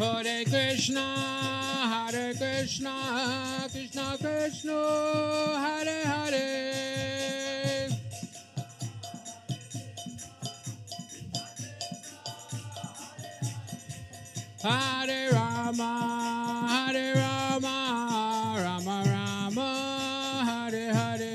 Hare Krishna, Krishna Krishna, Hare Hare. Hare Rama, Rama Rama, Hare Hare.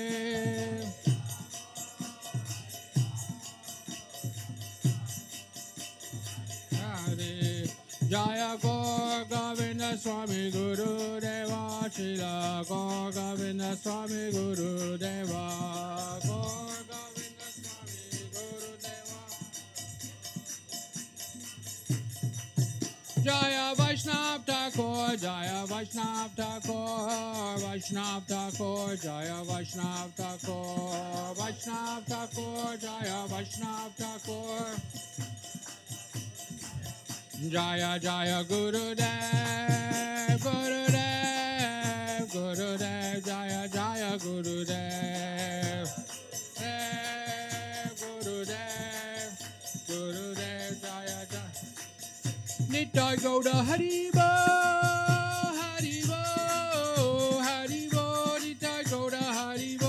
Hare Jaya Gaur Govinda Swami Guru Deva, Srila Gaur Govinda Swami Guru Deva, Gaur Govinda Swami Guru Deva. Jaya Vaishnav Thakur, Jaya Vaishnav Thakur, Vaishnav Thakur, Jaya Vaishnav Thakur, Vaishnav Thakur, Jaya Vaishnav Thakur. Jaya Jaya Gurudev, Gurudev, Gurudev, Jaya Jaya Gurudev, Gurudev, Gurudev, Jaya Jaya. Nitai Gauda Haribo, Haribo, Haribo, Nitai Gauda Haribo.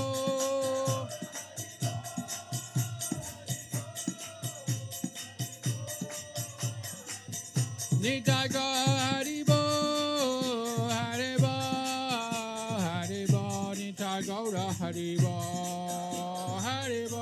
Nitai Gauda Haribo, Haribo, Haribo, Nitai Gauda Haribo, Haribo.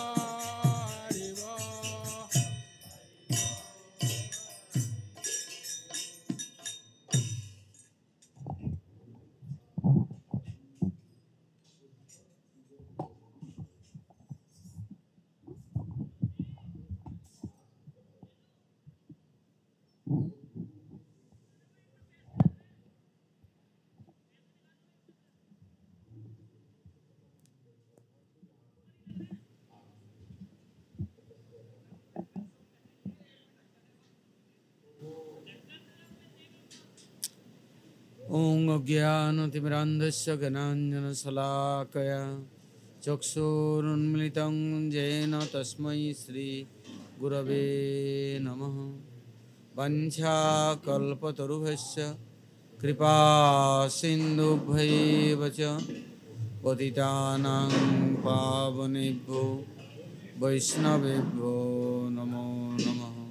Om Ajnanatimirandhasya Gananjanasalakaya Chakshurunmilitam Jena Tasmai Shri Gurave Namaha. Vancha kalpatarubhasya kripa sindhubhaiva cha patitanang pavanebhyo vaishnavebhyo namo namaha.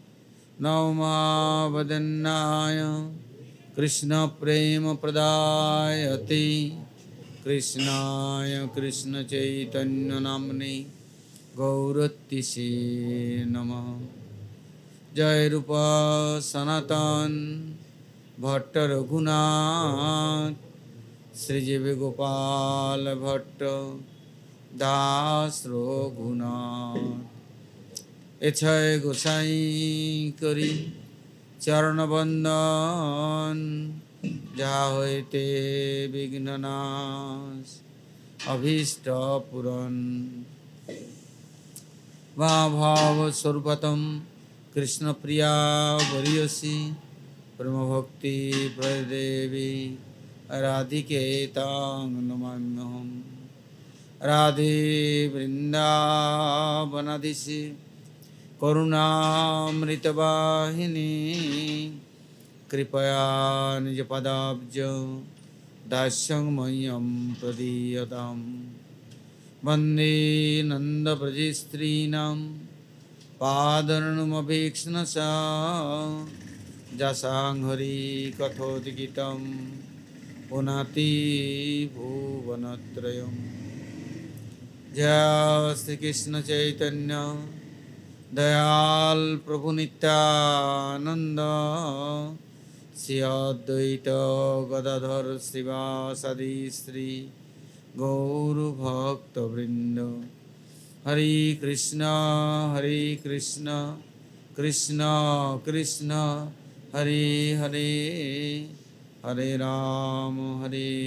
Namo vadannaya Krishna prema pradayati Krishnaya Krishna Chaitanya namne Gauratise Namaha. Jai Rupa Sanatan Bhatta Raghunath Sri Jiva Gopal Bhatta Das Raghunath Echai Gosai Kari Charana Bandhan Jahoite Vignanas Abhishta Puran Vabhava Sarvatam Krishna Priya Variyasi Prama Bhakti Pradevi Radhike Tang Namamyam Radhe Vrindavanadisi Karunamrita Vahini Kripaya Nijapadabja Dasyang Mayam Pradiyadam Vande Nanda Prajistrinam Padarnumabhikshnasa Jasanghari Kathodikitam Punati Bhuvanatrayam. Jai Shri Krishna Chaitanya Dayal Prabhu Nityananda Sri Advaita Gadadhar Srivasadi Sri Gauru Bhakta Vrinda. Hare Krishna, Krishna Krishna, Hare Hare, Hare Rama,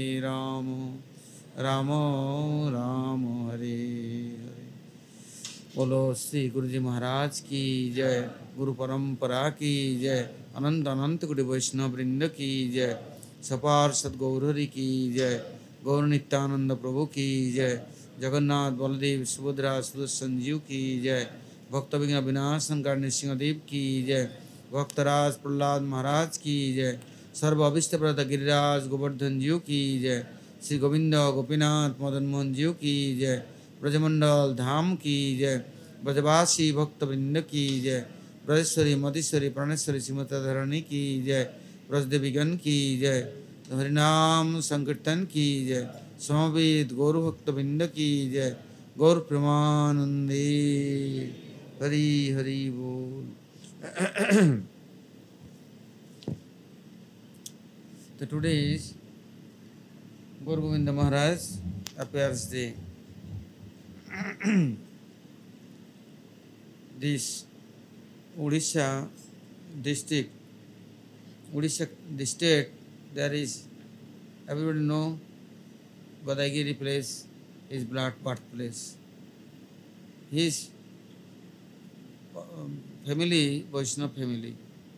Rama Rama, Hare Hare. बोलो श्री गुरु जी महाराज की जय, गुरु परंपरा की जय, अनंत अनंत गुरु वैष्णव वृंद की जय, सपार सदगौरहरि की जय, गौर नित्यानंद प्रभु की जय, जगन्नाथ बलदेव सुभद्रा सुदर्शन जीव की जय, भक्त विघ्न विनाशन करने सिंहदेव की जय, भक्तराज प्रहलाद महाराज की जय, सर्व अभिष्ट प्रद गिरिराज गोवर्धन जी की जय, श्री गोविंद गोपीनाथ मदन मोहन जी की जय, ब्रजमंडल धाम की जय, ब्रजवासी भक्त वृंद की जय, ब्रजेश्वरी मधेश्वरी प्राणेश्वरी श्रीमती धरणी की जय, ब्रजदेवीगण की जय, हरिनाम संकीर्तन की जय, समवेत गौर भक्त वृंद की जय, गौर प्रेमानंदे हरि हरि बोल। So today is Gaur Govinda Maharaj appears day. This Odisha district, Odisha the state, there is, everybody know, Godagiri place is birthplace. His family, Vaishnava family.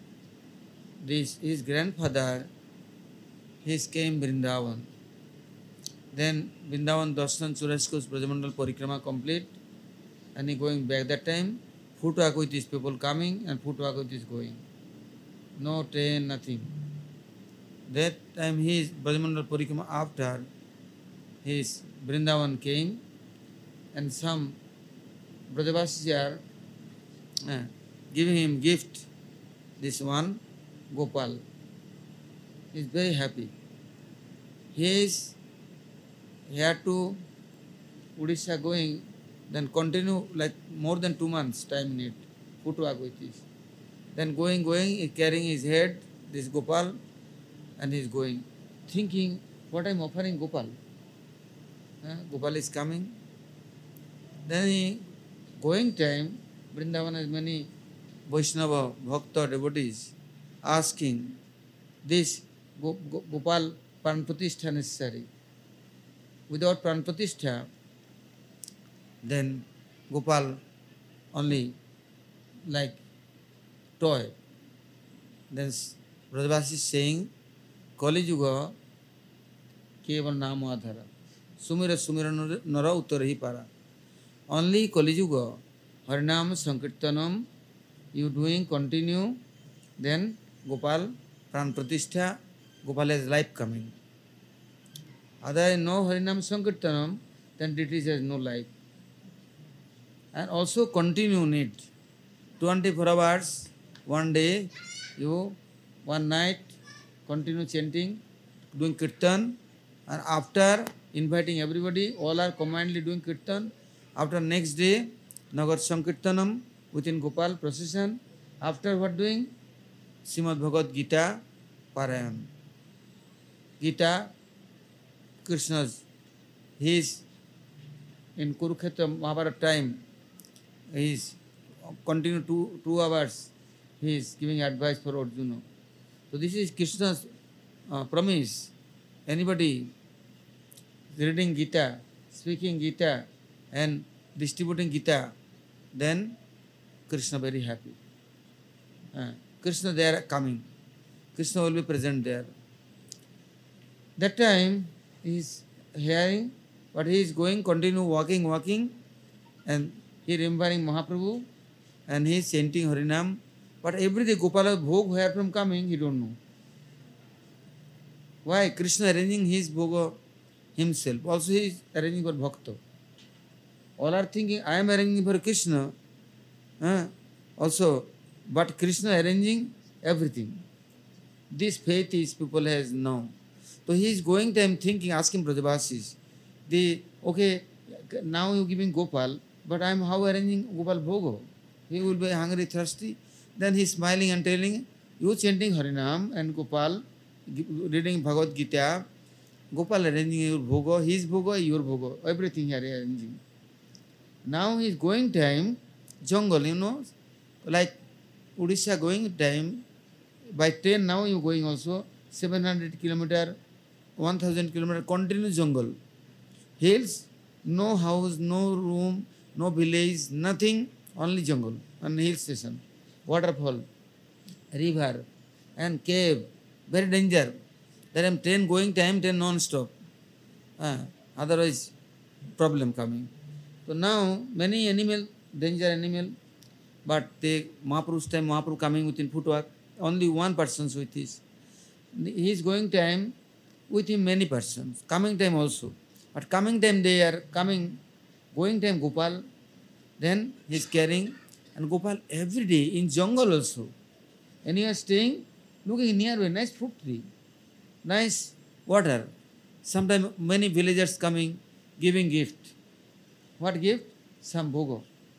His grandfather, he came Vrindavan. Then Vrindavan Darshan Surashko's Brajamandal Parikrama complete, and he going back. That time, footwalk with his people coming and footwalk with his going. No train, nothing. That time his Brajamandal Parikrama after his Vrindavan came, and some Brajavasis are giving him gift. This one, Gopal. He is very happy. He had to Odisha going, then continue like more than 2 months time need, footwalk with this. Then going, he carrying his head, this Gopal, and he is going, thinking, what I am offering Gopal? Gopal is coming. Then he, going time, Vrindavan has many Vaishnava, Bhakta, devotees, asking, this Gopal Pranpratishtha necessary. Without Pranpratishtha, then Gopal only like toy. Then Brajavasi is saying, Kali Yuga Keval Nama Adhara. Sumira Sumira Nara Uttarahi Para. Only Kali Yuga, Harinam Sankirtanam, you doing continue, then Gopal Pranpratishtha, Gopal has life coming. Otherwise no Harinam Sankirtanam, then deities has no life. And also continue need. 24 hours, one day, you, one night, continue chanting, doing kirtan, and after inviting everybody, all are commandly doing kirtan. After next day, Nagar Sankirtanam within Gopal procession. After what doing? Srimad Bhagavad Gita Parayan. Gita, Krishna's, he is in Kurukshetra Mahabharata time, he is continue 2 hours, he is giving advice for Arjuna. So this is Krishna's promise. Anybody reading Gita, speaking Gita, and distributing Gita, then Krishna very happy. Krishna there coming. Krishna will be present there. That time he is hearing, but he is going, continue walking, and he remembering Mahaprabhu, and he is chanting Harinam. But every day Gopala Bhog where from coming, he don't know. Why? Krishna arranging his Bhoga himself. Also he is arranging for Bhakta. All are thinking, I am arranging for Krishna. Also, but Krishna arranging everything. This faith is people has now. So he is going time thinking, asking Brajavasis, okay, now you giving Gopal, but I am how arranging Gopal Bhogo? He will be hungry, thirsty. Then he is smiling and telling, you chanting Harinam and Gopal, reading Bhagavad Gita, Gopal arranging your Bhogo, his Bhogo, your Bhogo, everything he is arranging. Now he is going time, jungle, like Odisha going time, by train now you going also, 700 kilometer, 1000 kilometer, continuous jungle. Hills, no house, no room, no village, nothing, only jungle, and hill station, waterfall, river, and cave, very danger. There am train going time, train non-stop. Otherwise, problem coming. So now, many animal, danger animal, But they Mahaprabhu's time, Mahaprabhu coming within footwork, only one person with his. His going time with him many persons, coming time also. But coming time they are coming, going time Gopal, then he is carrying, and Gopal every day in jungle also. And he is staying, looking nearby, nice fruit tree, nice water. Sometimes many villagers coming, giving gift. What gift? Some bhogo.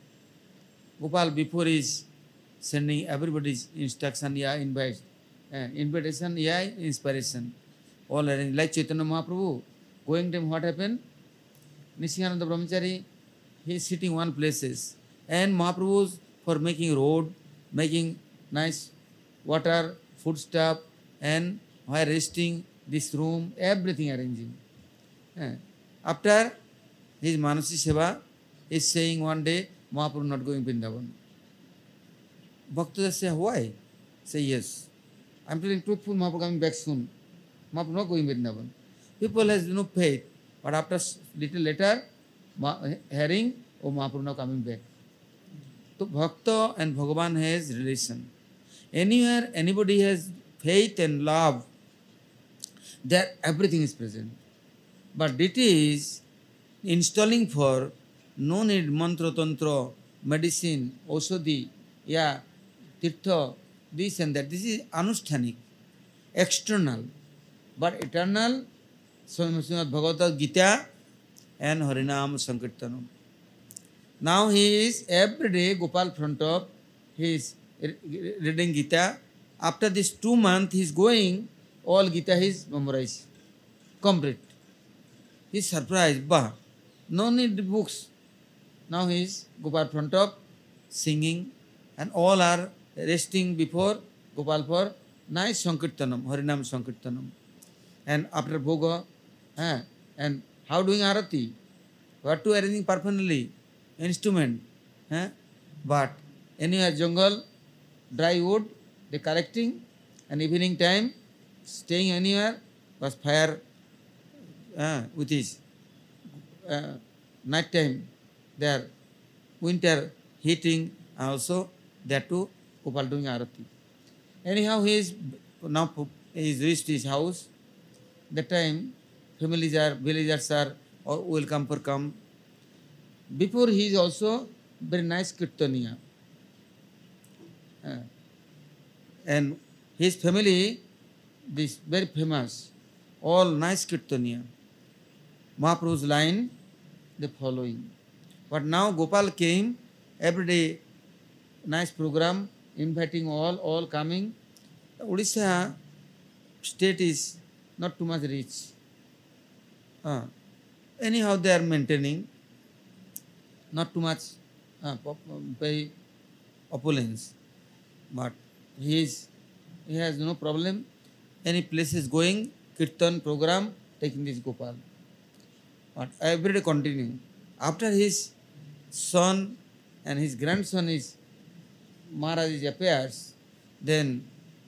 Gopal before is sending everybody's instruction, yeah, invitation, yeah, inspiration. All arranged. Like Chaitanya Mahaprabhu, going time what happened? Nishikananda Brahmachari, he is sitting one places. And Mahaprabhu for making road, making nice water, food stuff, and while resting, this room, everything arranging. Eh. After his Manasi Seva is saying one day, Mahaprabhu not going Vrindavan. Bhaktas say, why? Say, yes. I'm telling truthful, Mahaprabhu coming back soon. Mahaprabhu not going Vrindavan. People has no faith. But after little later, hearing, oh, Mahaprabhu now coming back. So Bhakta and Bhagavan has relation. Anywhere anybody has faith and love, there everything is present. But it is installing for no need mantra, tantra, medicine, osodhi, yeah, tirtha, this and that. This is anusthanic, external. But eternal, Srimad Bhagavad Gita and Harinam Sankirtanam. Now he is every day Gopal front of, he is reading Gita. After this 2 months he is going, all Gita is memorized, complete. He is surprised, bah, no need books. Now he is Gopal front of, singing, and all are resting before Gopal for nice Sankirtanam, Harinam Sankirtanam. And after Bhoga, and how doing Arati? What to arranging perfectly? Instrument. But anywhere jungle, dry wood, they collecting, and evening time, staying anywhere, was fire with his night time, there, winter heating, also there too, Gopal doing Arati. Anyhow, he is now he is reached his house. That time, villagers are or will come for come. Before he is also very nice Kirtaniya. And his family, this very famous, all nice Kirtaniya. Mahaprabhu's line, the following. But now Gopal came, every day, nice program, inviting all coming. Odisha state is not too much rich. Anyhow, they are maintaining, not too much very opulence. But he has no problem. Any place is going, Kirtan program, taking this Gopal. But every day continuing. After his son and his grandson is Maharaj appears, then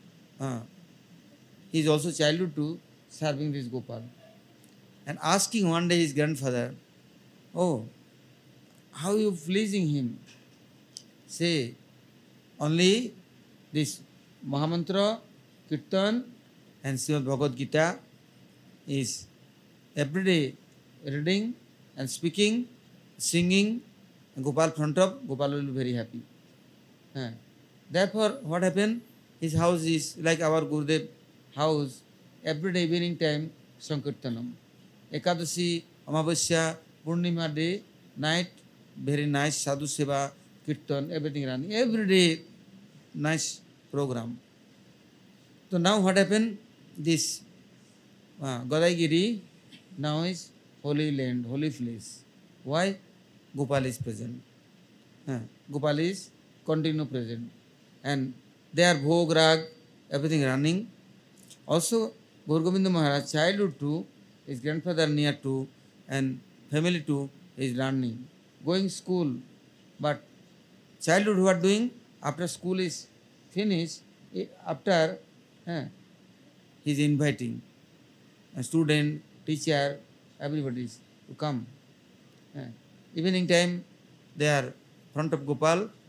he is also childhood to serving this Gopal. And asking one day his grandfather, oh, how you pleasing him? Say, only this Mahamantra, Kirtan and Srimad Bhagavad Gita is every day reading and speaking, singing, and Gopal front of, Gopal will be very happy. Therefore, what happened? His house is like our Gurudev house, every day evening time, Sankirtanam. Ekadashi, Amavasya, Purnima day, night, very nice sadhu seva, kirtan, everything running. Every day, nice program. So now what happened? This Gadaigiri now is holy land, holy place. Why? Gopal is present. Gopal is continue present. And there Bhog Rag, everything running. Also, Gaur Govinda Maharaj, childhood too, his grandfather near to, and family too, is learning. Going school, but childhood what doing? After school is finished, after he is inviting a student, teacher, everybody to come. Evening time, they are front of Gopal,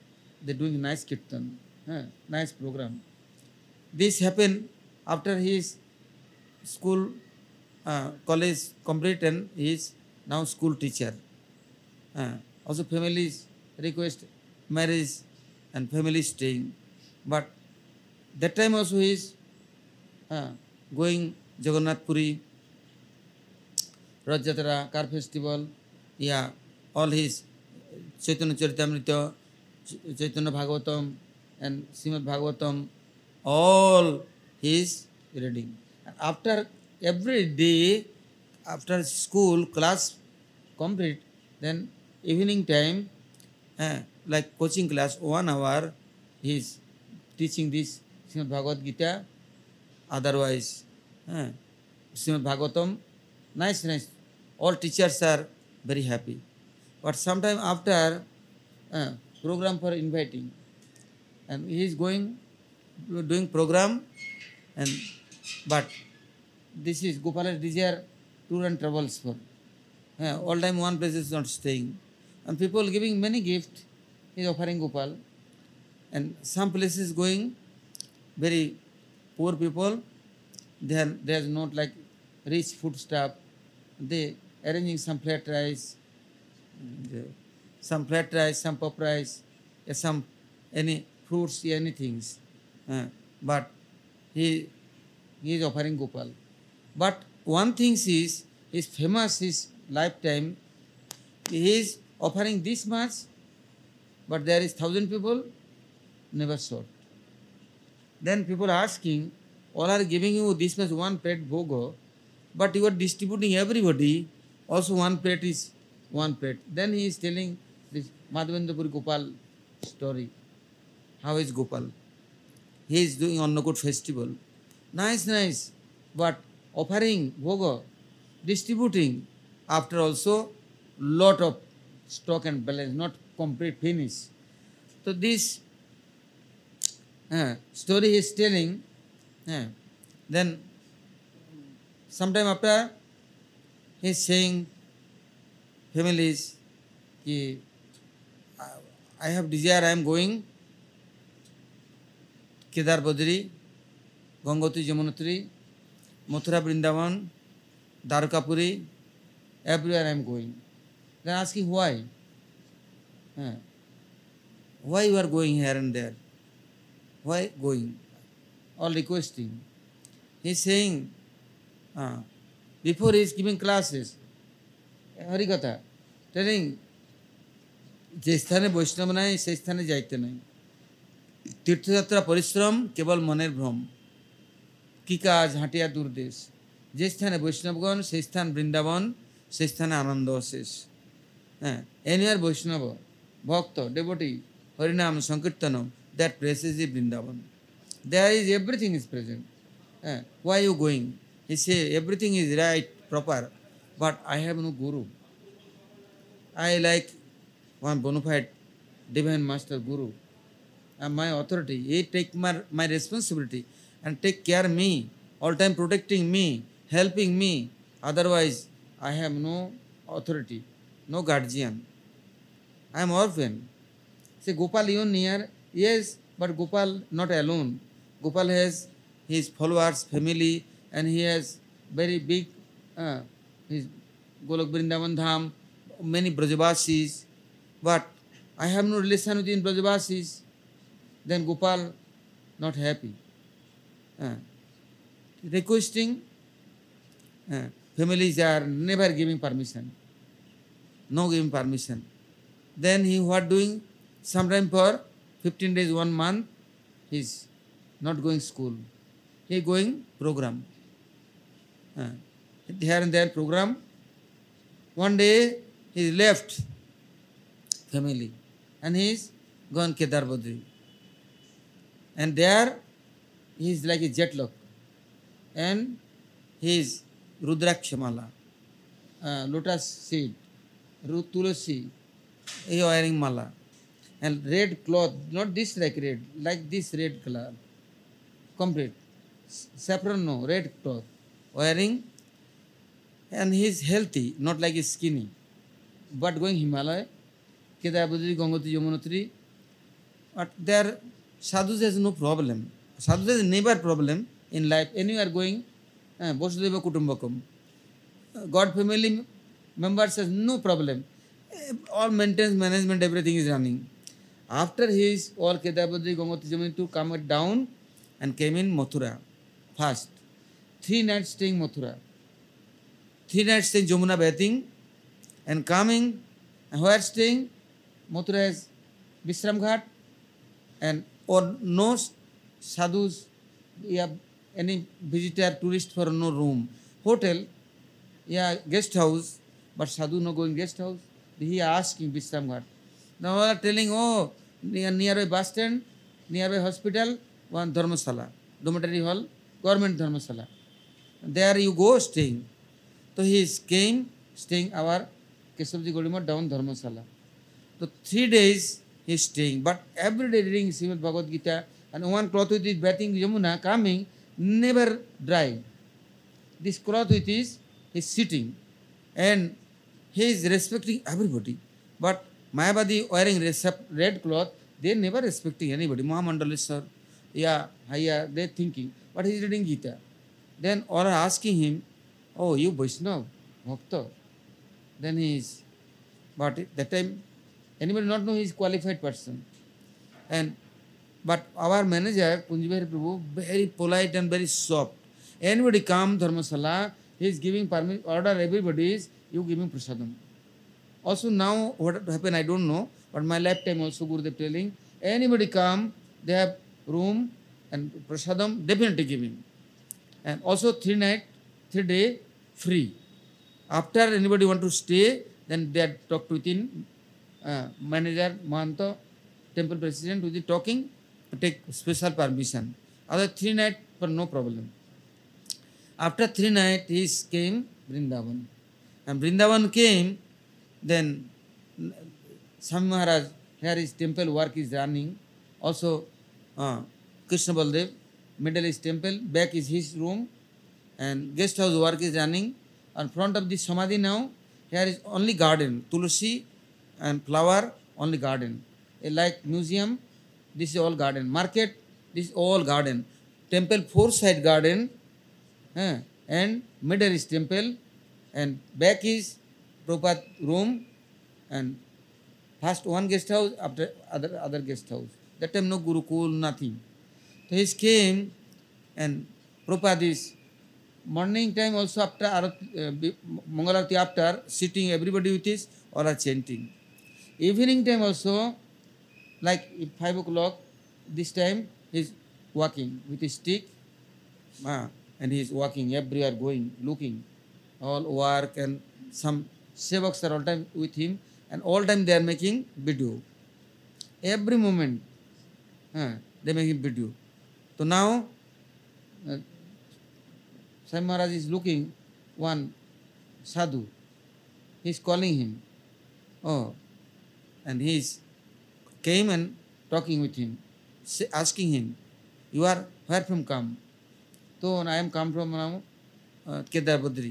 they're doing nice kirtan, nice program. This happened after his school, college complete, and he is now school teacher. Also families request marriage and family staying. But that time also he is going Jagannath Puri, Rath Jatra, Car Festival, yeah, all his Chaitanya Charitamrita, Chaitanya Bhagavatam and Srimad Bhagavatam, all he is reading. And after every day, after school class complete, then evening time, like coaching class, 1 hour, he is teaching this Srimad Bhagavad Gita, otherwise Srimad Bhagavatam, nice. All teachers are very happy. But sometime after program for inviting, and he is going doing program, and but this is Gopal's desire tour and travels for. All time one place is not staying, and people giving many gifts. He is offering Gopal, and some places going very poor people. There is not like rich food stuff. They arranging some flat rice, some puff rice, some any fruits, any things. But he is offering Gopal. But one thing is famous his lifetime. He is offering this much, but there is 1,000 people, never short. Then people are asking, all are giving you this much one plate bhogo, but you are distributing everybody, also one plate is one plate. Then he is telling this Madhavendra Gopal story. How is Gopal? He is doing Annakut festival. Nice. But offering bhoga, distributing, after also lot of stock and balance, not complete finish. So this story he is telling. Then sometime after he is saying families, I have desire, I am going Kedar Badri, Gangotri Jamunotri, Mathura Vrindavan, Dwarkapuri, everywhere I am going. Then asking why? Why you are going here and there? Why going? All requesting. He is saying, before he is giving classes, Harikatha, telling, যে স্থানে বৈষ্ণব নাই সেই স্থানে যাইতে নাই, তীর্থযাত্রা পরিশ্রম কেবল মনের ভ্রম, কি কাজ হাঁটিয়া দূরদেশ, যে স্থানে বৈষ্ণবগণ সেই স্থান বৃন্দাবন, সেই স্থানে আনন্দ অশেষ। Anywhere বৈষ্ণব, ভক্ত, devotee, হরিনাম সংকীর্তনম, that place is the Vrindavan. There is everything is present. Why are you going? He say everything is right, proper, but I have no guru. I like one bona fide divine master guru, and my authority. He take my responsibility and take care me, all time protecting me, helping me. Otherwise, I have no authority, no guardian. I am orphan. Say Gopal you near, yes, but Gopal not alone. Gopal has his followers, family, and he has very big his Golok Vrindavan Dham, many Brajavasis. But I have no relation with Brajavasis. Then Gopal not happy. Requesting, families are never giving permission. No giving permission. Then he what doing? Sometime for 15 days, 1 month, he is not going school. He going program. Here and there program. One day he left family and he is gone Kedar Badri. And there he is like a jetlock. And he is Rudrakshamala, lotus seed, Tulasi, he is wearing mala. And red cloth, not this like this red color, complete. Saffron no, red cloth, wearing, and he is healthy, not like skinny. But going Himalaya, Kedar Badri, Gangotri, Yamunotri, But there, sadhus has no problem. Sadhus has never problem in life. Anywhere going, Vasudeva Kutumbakam. God family members has no problem. All maintenance, management, everything is running. After his all Kedabadri Gangoti Jamuni to come down and came in Mathura first. 3 nights staying Mathura. 3 nights staying Jamuna bathing and coming. And where staying? Mathura has Vishram Ghat and or no sadhus, yeah, any visitor, tourist for no room. Hotel, yeah, guest house, but sadhu no going guest house. He asking Vishram Ghat. Now they are telling, oh, nearby bus stand, nearby hospital, one dharmasala, dormitory hall, government dharmasala. There you go staying. So he came staying our Keshavji Godimar down dharmasala. So 3 days he is staying, but every day reading Srimad Bhagavad Gita and one cloth with his bathing Yamuna coming, never dry. This cloth with his is sitting and he is respecting everybody. But Mayavadi wearing red cloth, they never respecting anybody. Mahamandaleshwar, yeah, they thinking. But he is reading Gita. Then all are asking him, oh, you Vaishnava, Bhakta. Then he is, but at that time, anybody not know he is qualified person. And but our manager, Punjibihari Prabhu, very polite and very soft. Anybody come Dharmasala, he is giving order everybody is, you giving prasadam. Also now what happened I don't know, but my lifetime also Gurudev telling, anybody come, they have room and prasadam definitely giving. And also 3 day free. After anybody want to stay, then they are talked within manager, Mahanta, temple president with the talking, take special permission. Other 3 nights for no problem. After 3 nights he came Vrindavan. And Vrindavan came, then Swami Maharaj, here his temple work is running. Also Krishna Baldev, middle is temple, back is his room, and guest house work is running. In front of the Samadhi now, here is only garden, Tulsi and flower, only garden. Like museum, this is all garden. Market, this is all garden. Temple 4-side garden, and middle is temple, and back is Prabhupada room, and first one guest house, after other guest house. That time no Gurukul, nothing. So he came, and Prabhupada is morning time also after Mangalarati after sitting everybody with his or are chanting. Evening time also, like 5 o'clock, this time he is walking with his stick, and he is walking everywhere going, looking, all work, and some sevaks are all time with him, and all time they are making video. Every moment, they are making video. So now, Swami Maharaj is looking one sadhu. He is calling him. Oh, and he came and talking with him, asking him, you are where from come? So I am come from now, Kedar Badri.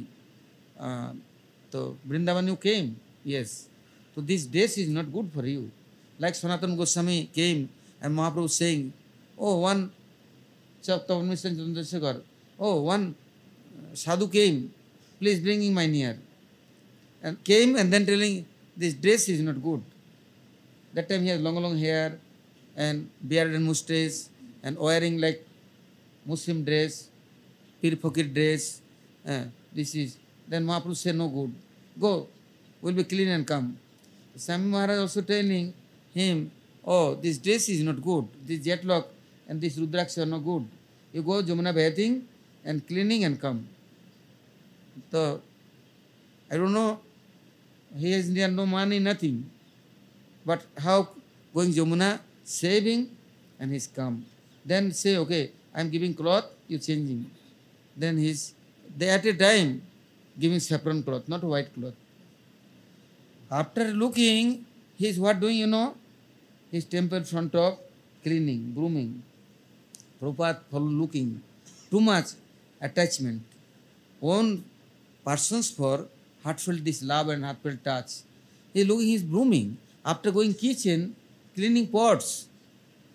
So Vrindavan you came? Yes. So this days is not good for you. Like Sanatana Goswami came and Mahaprabhu saying, oh, one Chandrasekhar, oh, one sadhu came, please bring him my near. And came and then telling, this dress is not good. That time he has long hair and beard and mustache and wearing like Muslim dress, Pir Fakir dress. This is, then Mahaprabhu said, no good. Go, we'll be clean and come. Swami Maharaj also telling him, oh, this dress is not good. This jetlock and this rudraksha are not good. You go Jamuna bathing and cleaning and come. So, I don't know, he has no money, nothing. But how going Jamuna, saving, and he's come. Then say, okay, I'm giving cloth, you changing. Then they at a time giving saffron cloth, not white cloth. After looking, he's what doing, you know? His temple front of cleaning, grooming. Prabhupada follow looking. Too much attachment. One persons for heartfelt this love and heartfelt touch. He looking, he's grooming. After going kitchen, cleaning pots.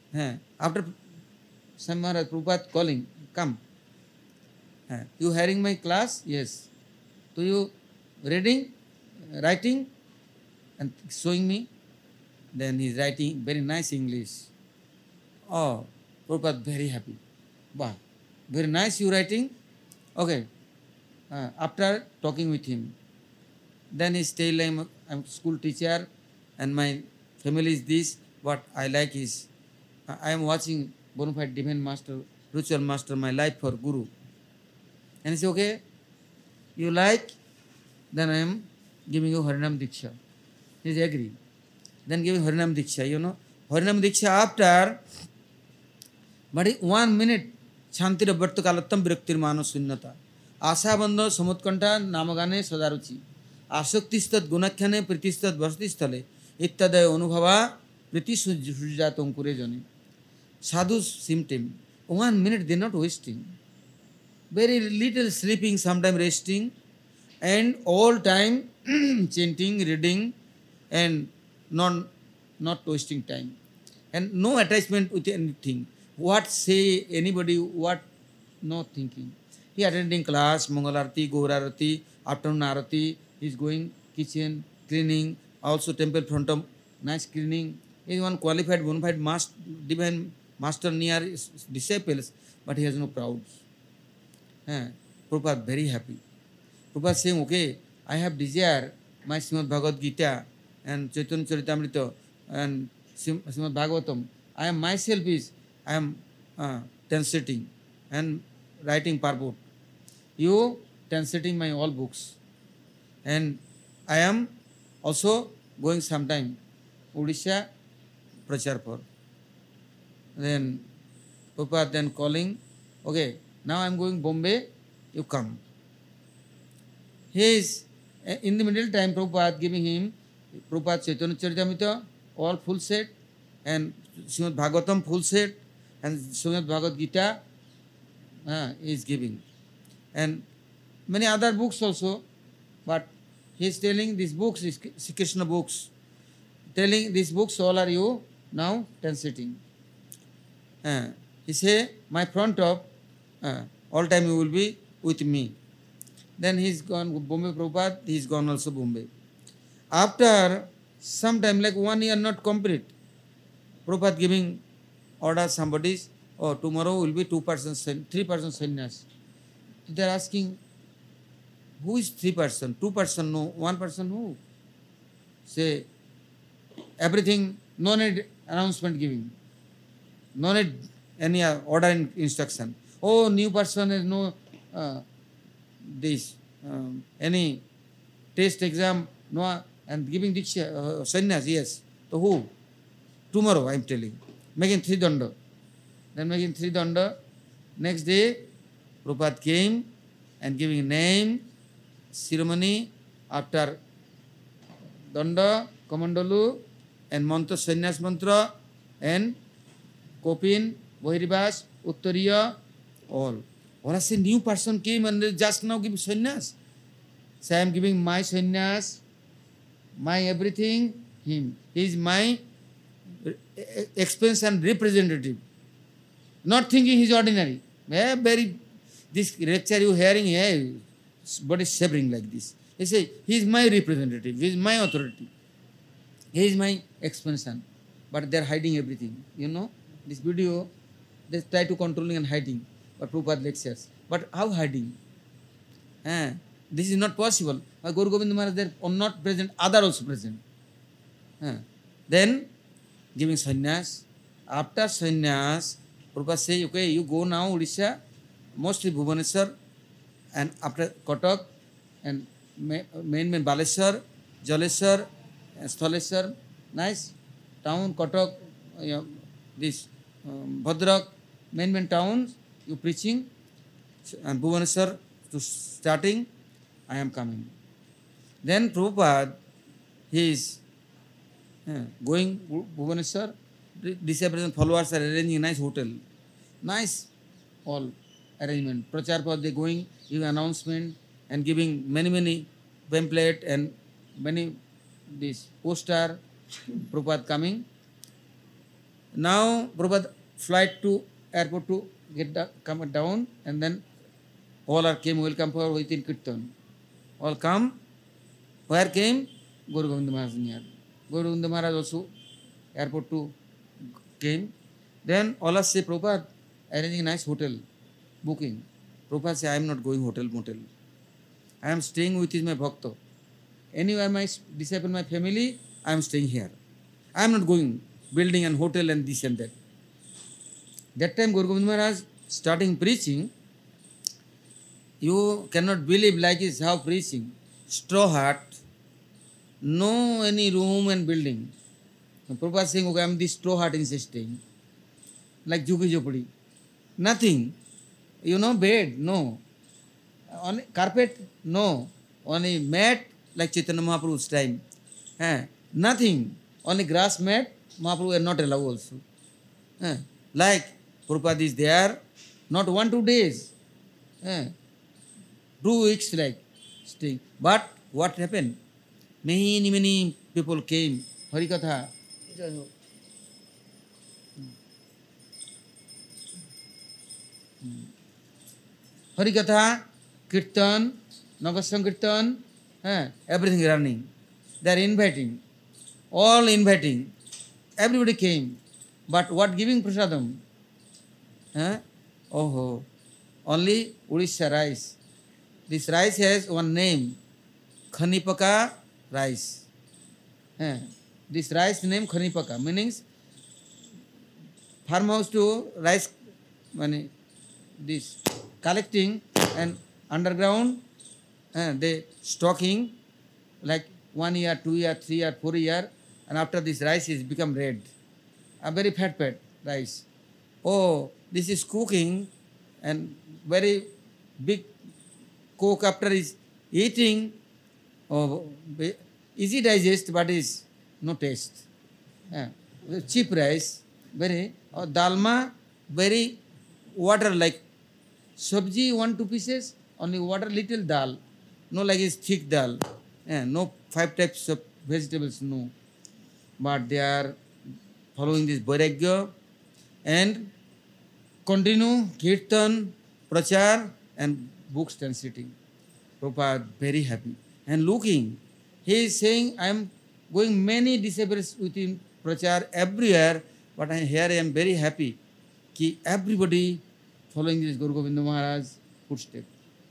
After some Maharaj Prabhupada calling, come. You hearing my class? Yes. Do you reading, writing, and showing me? Then he's writing very nice English. Oh, Prabhupada very happy. Wow, very nice you writing. Okay. After talking with him, then he tell I'm school teacher and my family is this. What I like is I am watching Bonafide Divine Master, Ritual Master, my life for Guru. And he said, okay, you like, then I am giving you Harinam Diksha. He said, agree. Then giving Harinam Diksha, Harinam Diksha after, but 1 minute, Shantira Bharta Kalattam Viraktir Mano Sunnata. आशाबंध समुत्कंठा नामगाने सदारुचि आसक्तिस्तद गुणाख्याने प्रीतिस्तद वसतिस्थले इत्यादय अनुभवा प्रीति सुजात अंकुरे जने sadhus symptom 1 minute they not wasting very little sleeping sometime resting and all time chanting reading and not wasting time and no attachment with anything what say anybody what no thinking. He attending class, Mangal Arati, Gaur Arati, afternoon Arati, he is going kitchen, cleaning, also temple front of nice cleaning. He is one qualified, bona fide master, divine master near his disciples, but he has no proud. Prabhupada very happy. Prabhupada saying, okay, I have desire my Srimad Bhagavad Gita and Chaitanya Charitamrita and Srimad Bhagavatam. I am myself I am translating and writing purport. You translating my all books. And I am also going sometime Odisha Prachar for. Then Prabhupada then calling, okay, now I am going Bombay, you come. He is, in the middle time, Prabhupada giving him Prabhupada Chaitanya Charitamrita, all full set, and Srimad Bhagavatam full set, and Srimad Bhagavad Gita is giving. And many other books also, but he is telling these books, Sri Krishna books, telling these books all are you now translating. He say, my front of, all time you will be with me. Then he is gone, Bombay Prabhupada, he is gone also Bombay. After some time, like 1 year not complete, Prabhupada giving order somebody, oh, tomorrow will be 3 persons sannyas. They are asking, who is 3 person? 2 person, no. 1 person, who? Say, everything, no need announcement giving. No need any order and instruction. Oh, new person is no any test exam, no, and giving diksha, sannyas, yes. So who? Tomorrow, I am telling. Making 3 danda. Then making 3 danda. Next day, Prabhupada came and giving name, ceremony, after danda, kamandalu, and mantra, sannyas mantra, and kopin, Bahiribas, Uttariya, all. Or I say new person came and just now give sannyas. So I am giving my sannyas, my everything, him. He is my expense and representative. Not thinking he is ordinary. Very, this lecture you hearing here, body shivering like this. He say, he is my representative, he is my authority. He is my expansion. But they are hiding everything. You know, this video, they try to controlling and hiding. But Prabhupada lectures. But how hiding? This is not possible. Guru Govinda Maharaj, they are not present, other also present. Then, giving sannyas. After sannyas, Prabhupada say, okay, you go now Odisha, mostly Bhubaneswar, and after Kotak, and main Baleshwar, Jaleshwar, Sthaleshwar, nice town, Kotak, this Bhadrak, main towns, you preaching, and Bhubaneswar to starting, I am coming. Then Prabhupada, he is going Bhubaneswar, disciples and followers are arranging nice hotel, nice all arrangement. Prachar Pad, they going, giving announcement and giving many pamphlet and many this poster. Prabhupada coming. Now Prabhupada flight to airport to come down, and then all are came welcome for within Kirtan. All come. Where came? Guru Govinda Maharaj near. Guru Govinda Maharaj also airport to came. Then all us say, Prabhupada, arranging a nice hotel, booking. Prabhupada say, I am not going hotel, motel. I am staying with my bhakta. Anywhere my disciple, my family, I am staying here. I am not going building and hotel and this and that. That time Guru Govinda Maharaj starting preaching, you cannot believe like is how preaching. Straw hut, no any room and building. Prabhupada saying, okay, I am this straw hut insisting. Like Jugi Jopadi. Nothing. You know, bed, no. On carpet, no. On a mat, like Chaitanya Mahaprabhu's time. Nothing. On a grass mat, Mahaprabhu were not allowed also. Like Prabhupada is there, not 1-2 days. 2 weeks like staying. But what happened? Many people came. Harikatha. Harikatha, Kirtan, Nagar Sankirtan, everything running. They are inviting. All inviting. Everybody came. But what giving prasadam? Oh, only Odisha rice. This rice has one name, Khanipaka rice. This rice name Khanipaka, means farmhouse to rice, this collecting and underground, they stocking like 1 year, 2 year, 3 year, 4 year, and after this rice is become red. A very fat rice. Oh, this is cooking and very big cook after is eating. Oh, easy digest, but is no taste. Cheap rice, very dalma, very water like sabji 1-2 pieces, only water little dal, no like is thick dal, no 5 types of vegetables, no. But they are following this Vairagya and continue Kirtan, Prachar and books translating. Prabhupada very happy and looking. He is saying, I am going many disciples within Prachar everywhere, but here I am very happy. Ki everybody following this Guru Govinda Maharaj footstep.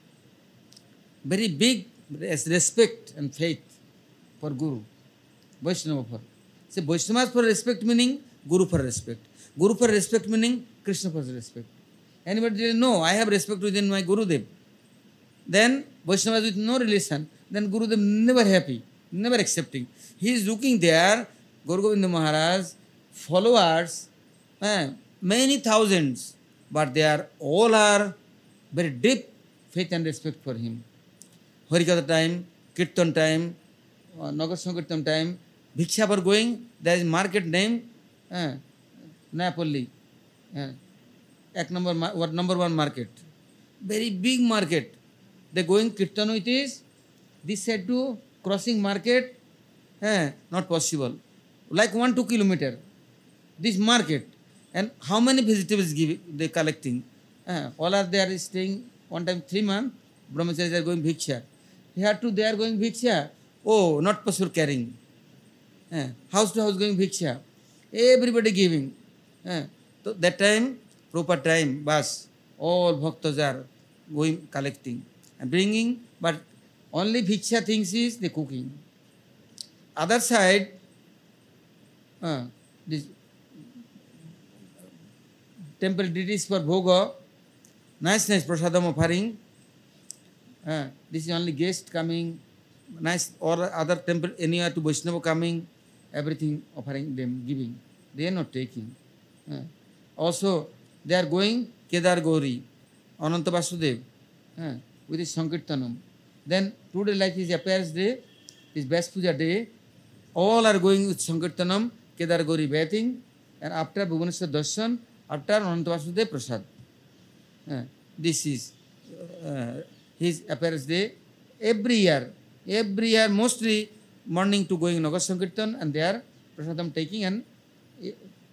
Very big respect and faith for Guru. Vaishnava for. Say Vaishnavas for respect meaning Guru for respect. Guru for respect meaning Krishna for respect. Anybody say, no, I have respect within my Gurudev. Then Vaishnavas with no relation, then Gurudev never happy, never accepting. He is looking there, Guru Govinda Maharaj, followers, many thousands, but they are all are very deep faith and respect for him. Harikatha time, Kirtan time, Nagar Sankirtan time, Bhiksha for going, there is market name, Napoli, number 1 market. Very big market. They going Kirtan with is, this side to crossing market, not possible. Like 1-2 kilometer, this market. And how many vegetables they collecting? All are there staying one time 3 months, brahmacharis are going Bhiksha. Here too they are going Bhiksha. Oh, not possible carrying. House to house going Bhiksha. Everybody giving. So that time, proper time, bus, all bhaktas are going collecting and bringing, but only Bhiksha things is the cooking. Other side, this temple deities for bhoga, nice prasadam offering. This is only guest coming, nice, or other temple anywhere to Vaishnava coming, everything offering them, giving. They are not taking. Also, they are going Kedar Gauri, Ananta Vasudev, with his Sankirtanam. Then today, like his appearance day, his Bas Puja day, all are going with Sankirtanam, Kedar Gauri bathing, and after Bhubaneswar Darshan, after Ananta Vasudev Prasad. This is his appearance day. Every year, mostly morning to going Nagar Sankirtan, and they are Prasadam taking, and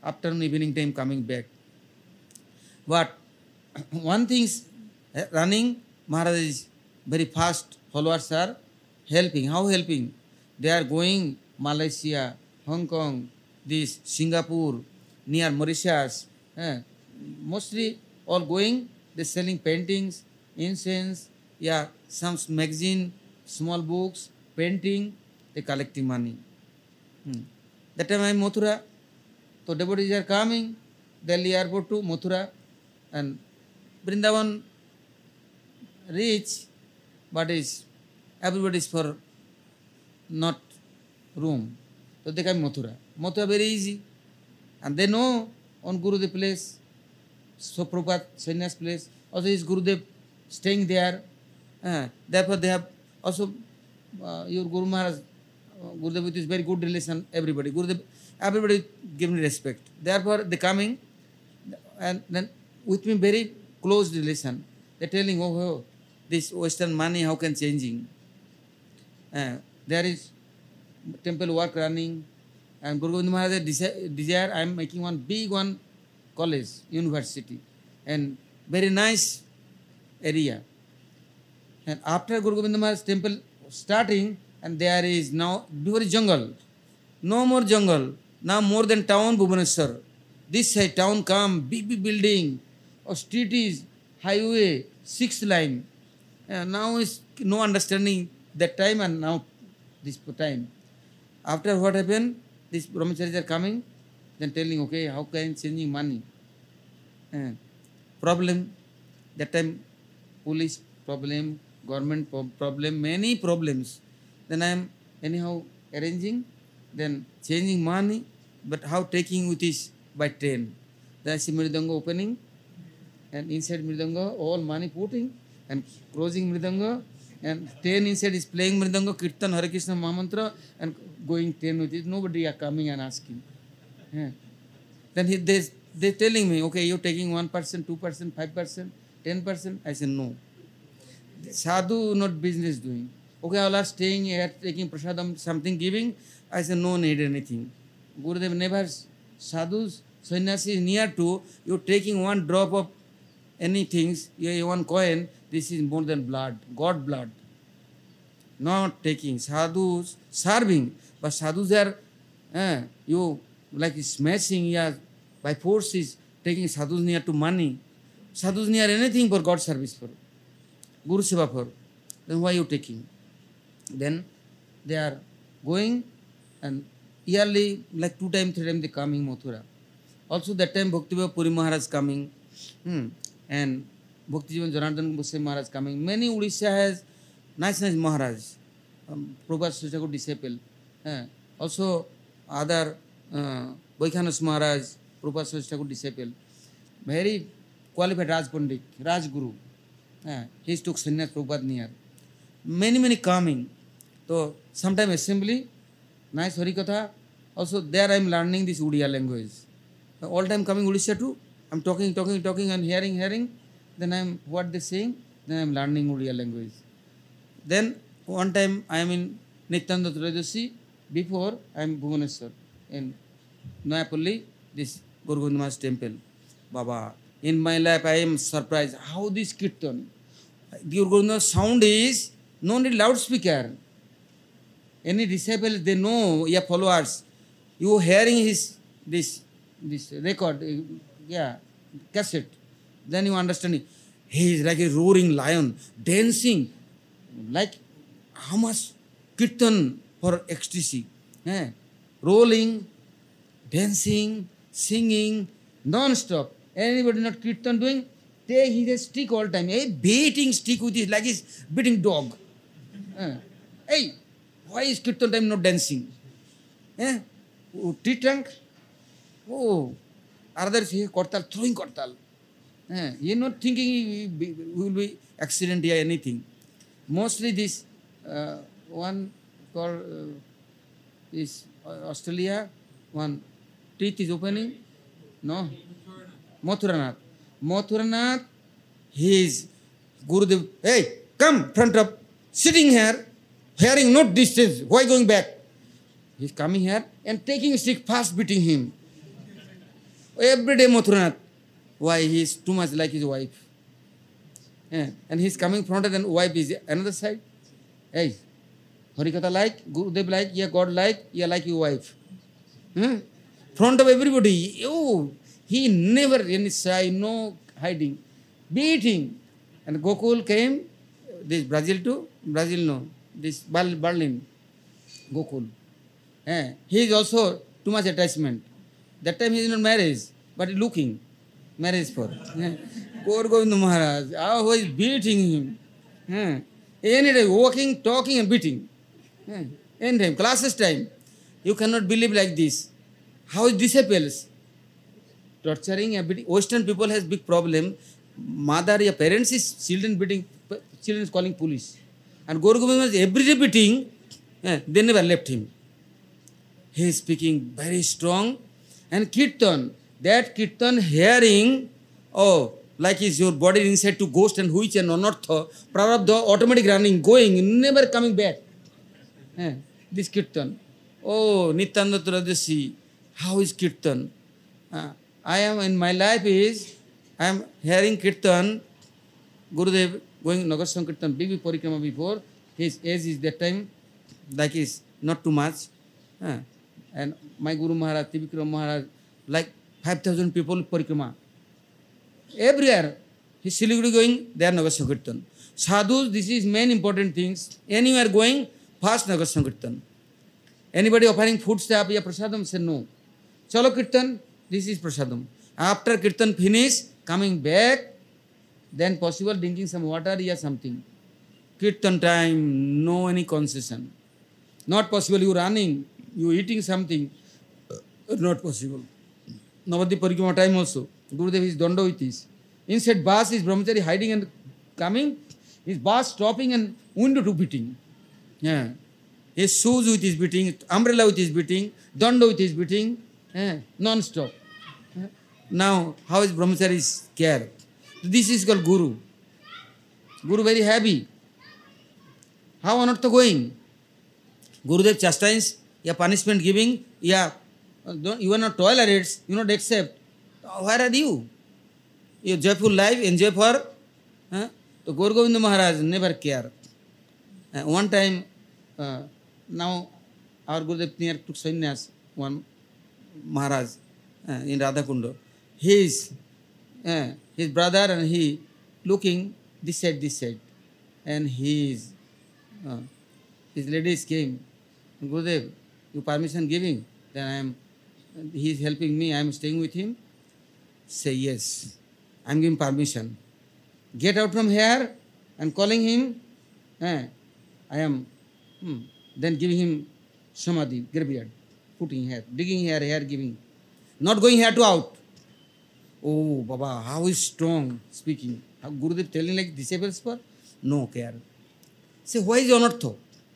afternoon, evening time coming back. But one thing is running, Maharaj is very fast, followers are helping. How helping? They are going Malaysia, Hong Kong, this Singapore, near Mauritius, mostly all going, they selling paintings, incense, yeah, some magazine, small books, painting, they collecting money. That time I am Mathura, so devotees are coming, Delhi airport to Mathura, and Vrindavan reach, but is everybody is for not room. So they come Mathura. Mathura very easy. And they know on Gurudev place, so Prabhupada Sannyas place, also is Gurudev staying there. Therefore they have also your Guru Maharaj, Gurudev with is very good relation, everybody. Gurudev, everybody give me respect. Therefore they coming and then with me very close relation. They telling, oh, this Western money how can changing. There is temple work running, and Guru Govind Maharaj desire I am making one big one college, university, and very nice area. And after Guru Govind Maharaj temple starting, and there is now before jungle, no more jungle, now more than town Bhubaneswar. This side town come, big building, or street is highway, 6th line. Now is no understanding that time and now this time. After what happened, these brahmacharis are coming, then telling, okay, how can changing money? Problem, that time police problem, government problem, many problems. Then I am anyhow arranging, then changing money, but how taking with is by train. Then I see Mridanga opening, and inside Mridanga all money putting, and closing Mridanga, and 10 inside is playing Mridanga, Kirtan, Hare Krishna, Mahamantra, and going 10 with it. Nobody are coming and asking. Then they telling me, okay, you're taking 1%, 2%, 5%, 10%. I said, no. Sadhu not business doing. Okay, all are staying here, taking prasadam, something giving. I said, no need anything. Gurudev never, sadhus, sannyasi near to, you're taking one drop of anything, one coin, this is more than blood, God blood. Not taking. Sadhus serving, but sadhus are, you like smashing, yeah, by force is taking sadhus near to money. Sadhus near anything for God service for. Guru Seva for. Then why you taking? Then they are going and yearly, like 2 times, 3 times they coming Mathura. Also that time Bhaktivinoda Puri Maharaj coming. And Bhaktijivan Janardhan Goswami Maharaj coming. Many Odisha has nice Maharaj. Prabhupada Srichakur disciple. Also other Vaikhanas Maharaj, Prabhupada Srichakur disciple. Very qualified Raj Pandit, Raj Guru. He took sannyas Prabhupada near. Many coming. So sometime assembly, nice Harikatha. Also there I am learning this Odia language. All time coming Odisha too. I'm talking and hearing. Then I'm what they saying. Then I'm learning Odia language. Then one time I am in Nityananda Trayodashi. Before I am Bhubaneswar in Noyapalli, this Guru Govind Maharaj temple. Baba, in my life I am surprised how this kirtan. Guru Govind Maharaj sound is no need loudspeaker. Any disciple they know, yeah, followers. You hearing his this record, cassette. Then you understand. He is like a roaring lion, dancing, like how much kirtan for ecstasy. Rolling, dancing, singing, non-stop. Anybody not kirtan doing, take his stick all time. A beating stick with his, like his beating dog. Hey, why is kirtan time not dancing? Tree trunk? Oh, others here, kortal, throwing kortal. He is not thinking he will be accident or anything. Mostly this one called is Australia, one teeth is opening. No? Mathuranath, he is Gurudev. Hey, come front of, sitting here, hearing not distance. Why going back? He is coming here and taking a stick, fast beating him. Every day Mathuranath. Why? He is too much like his wife. And he is coming front and wife is another side. Hey, Harikatha like, Gurudev like, yeah, God like, yeah, like your wife. Front of everybody. Oh, he never any shy, no hiding. Beating. And Gokul came, this Brazil too? Brazil no. This Berlin. Gokul. He is also too much attachment. That time he is not married, but looking marriage for. Gaur Govinda Maharaj, who is beating him. Any day, walking, talking and beating. Any time, classes time. You cannot believe like this. How disciples? Torturing and beating. Western people has big problem. Mother, your parents is children beating, children is calling police. And Gaur Govinda Maharaj every day beating, they never left him. He is speaking very strong. And Kirtan, that Kirtan hearing, like is your body inside to ghost and which and anartha, prarabdha, automatic running, going, never coming back. This Kirtan. Oh, Nityananda Tradasi, how is Kirtan? I am in my life I am hearing Kirtan, Gurudev going Nagar Sankirtan, big parikrama before, his age is that time, like is not too much. And my Guru Maharaj, Trivikram Maharaj, like 5,000 people parikrama. Everywhere, he is Siliguri going, they are Nagar Sankirtan. Sadhus, this is main important things. Anywhere going, fast Nagar Sankirtan. Anybody offering food stuff, yeah, prasadam, say no. Chalo Kirtan, this is prasadam. After Kirtan finish, coming back, then possible drinking some water, yeah, something. Kirtan time, no any concession. Not possible, you running, you eating something, not possible. Navadvip Parikrama time also. Gurudev is Danda with this. Inside bus is Brahmachari hiding and coming. His bus stopping and window to beating. His shoes with his beating, umbrella with his beating, Danda with his beating, non-stop. Now, how is Brahmachari's care? This is called Guru. Guru very happy. How anartha going? Gurudev chastines, punishment giving, you are not tolerates, you not accept. Where are you? Your joyful life, enjoy for. So Gaur Govinda Maharaj never care. One time, now our Gurudev near took sannyas, one Maharaj in Radhakundo. His brother and he looking this side. And his ladies came. Gurudev, you permission giving? Then he is helping me, I am staying with him. Say yes, I am giving permission. Get out from here and calling him. I am then giving him samadhi, graveyard, putting here, digging here giving. Not going here to out. Oh, Baba, how is strong speaking. How Gurudev telling like disables for? No care. Say, why is anartha?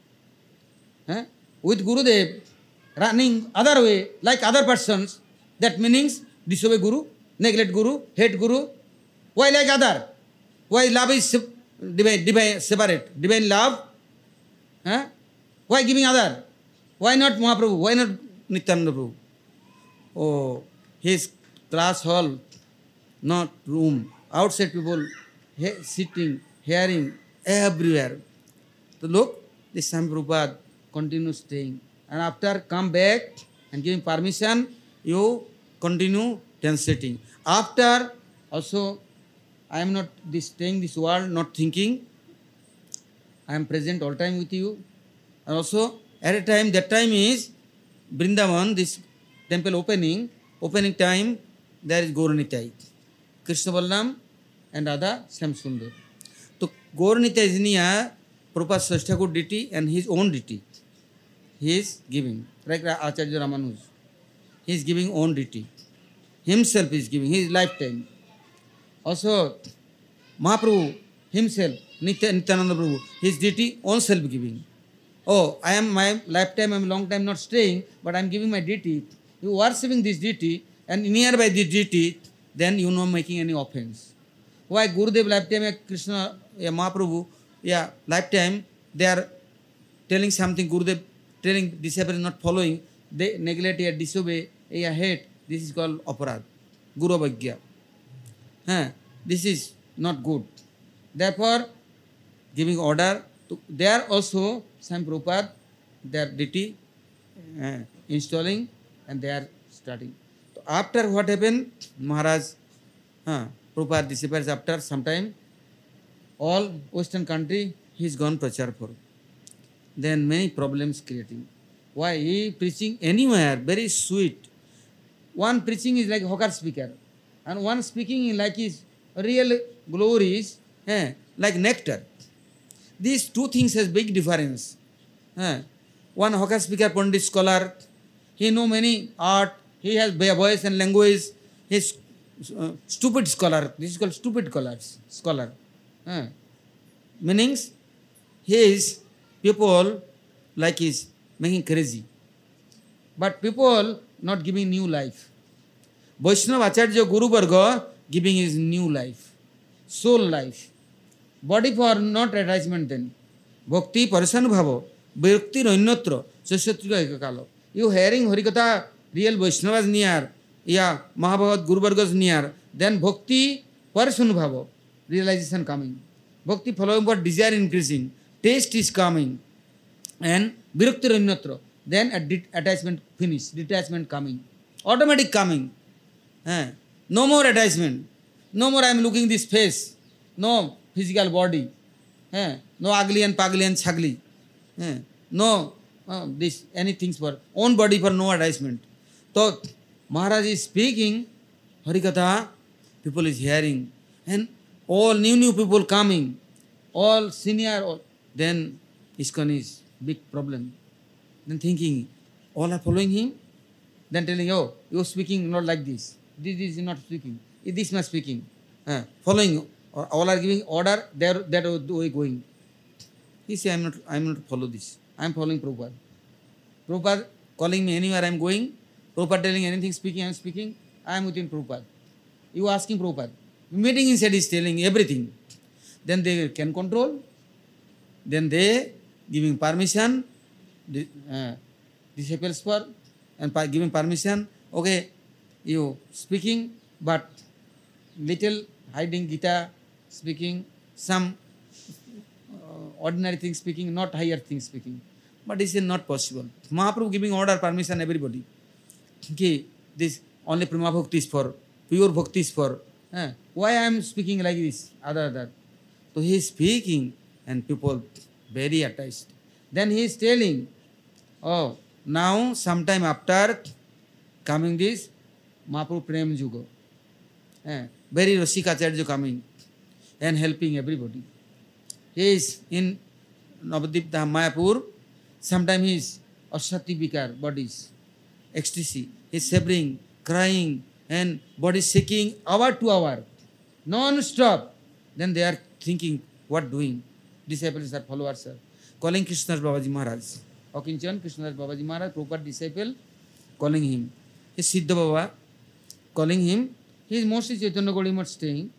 With Gurudev running other way, like other persons, that means disobey Guru, neglect Guru, hate Guru. Why like other? Why love is divine, separate? Divine love? Why giving other? Why not Mahaprabhu? Why not Nityananda Prabhu? Oh, his class hall, not room. Outside people sitting, hearing, everywhere. So look, this Swami Prabhupada continue staying. And after come back and giving permission, you continue translating. After also, I am not staying this world, not thinking. I am present all time with you. And also, at a time, that time is Vrindavan, this temple opening time, there is Gaur Nitai, Krishna Balram and Radha Shyam-Sundar. So Gaur Nitai is near Prabhupada Srishtakur deity and his own deity. He is giving, like Acharya Ramanuj. He is giving own deity. Himself is giving, his lifetime. Also, Mahaprabhu himself, Nityananda Prabhu, his deity, own self giving. Oh, I am my lifetime, I am long time not staying, but I am giving my deity. You worshipping this deity and nearby this deity, then you know making any offense. Why Gurudev lifetime, Krishna, Mahaprabhu, lifetime, they are telling something, Gurudev telling disciple not following, they neglect, disobey, hate, this is called aparad. Guru Bhagya. This is not good. Therefore, giving order, to, there also Swami Prabhupada, their deity installing and they are starting. So after what happened, Maharaj, Prabhupada disappears after some time. All Western country, he is gone prachar for. Then many problems creating. Why? He preaching anywhere, very sweet. One preaching is like hawker speaker, and one speaking is like his real glories, like nectar. These two things has big difference. One hawker speaker, Pandit scholar, he know many art, he has voice and language. He is stupid scholar. This is called stupid scholar. Meanings, he is people like he's making crazy. But people not giving new life. Vaishnava Acharya Guru Varga giving his new life, soul life. Body for not attachment then. Bhakti Parasanubhava, Bhakti Rainatra, Sashatrika Ekakalo. You hearing Harikatha, real Vaishnavas near, Mahabhagat Guru Vargas near, then Bhakti Parasanubhava, realization coming. Bhakti following for desire increasing, taste is coming, and Virakti Rainatra, then attachment finish, detachment coming, automatic coming. No more attachment. No more I am looking this face. No physical body. No ugly and pugly and chagli. No this anything for own body for no attachment. So Maharaj is speaking, Harikatha, people is hearing, and all new people coming, all senior, all, then ISKCON is big problem. Then thinking, all are following him, then telling, oh, you are speaking not like this. This is not speaking. This much speaking. Following, all are giving order, that way going. He said, I am not follow this. I am following Prabhupada. Prabhupada calling me anywhere I am going. Prabhupada telling anything speaking, I am speaking. I am within Prabhupada. You asking Prabhupada. Meeting inside is telling everything. Then they can control. Then they giving permission, disciples for, and giving permission. Okay, you speaking, but little hiding Gita speaking, some ordinary things speaking, not higher things speaking. But this is not possible. Mahaprabhu giving order, permission, everybody. Okay, this only Prema Bhakti is for, pure Bhakti is for. Why I am speaking like this? Other. So he is speaking and people very attached. Then he is telling, oh, now sometime after coming this, Mahaprabhu Prem Juga. Very Rasikacharya coming and helping everybody. He is in Navadip Dham Mayapur. Sometimes he is Asati Vikar, bodies, ecstasy. He is shivering, crying, and body shaking hour to hour, non-stop. Then they are thinking, what doing? Disciples are followers, sir. Calling Krishnadas Babaji Maharaj. Okinchan, Krishnadas Babaji Maharaj, Prabhupada disciple, calling him. He is Siddha Baba, calling him. He is mostly Chaitanya Gauriya Math staying.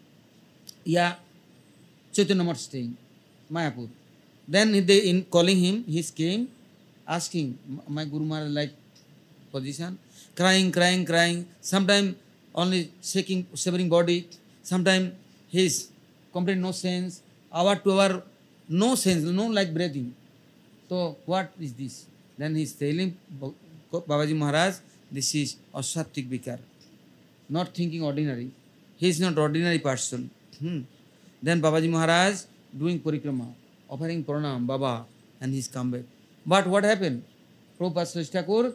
Chaitanya Math staying, Mayapur. Then they in calling him, he came, asking, my Guru Maharaj like position, crying. Sometimes only shaking, shivering body. Sometimes his complete no sense. Hour to hour, no sense, no like breathing. So what is this? Then he is telling Babaji Maharaj, this is Asattik Vikar. Not thinking ordinary. He is not ordinary person. Then Babaji Maharaj doing parikrama, offering pranam, Baba, and he's come back. But what happened? Prabhupada Srishti Thakur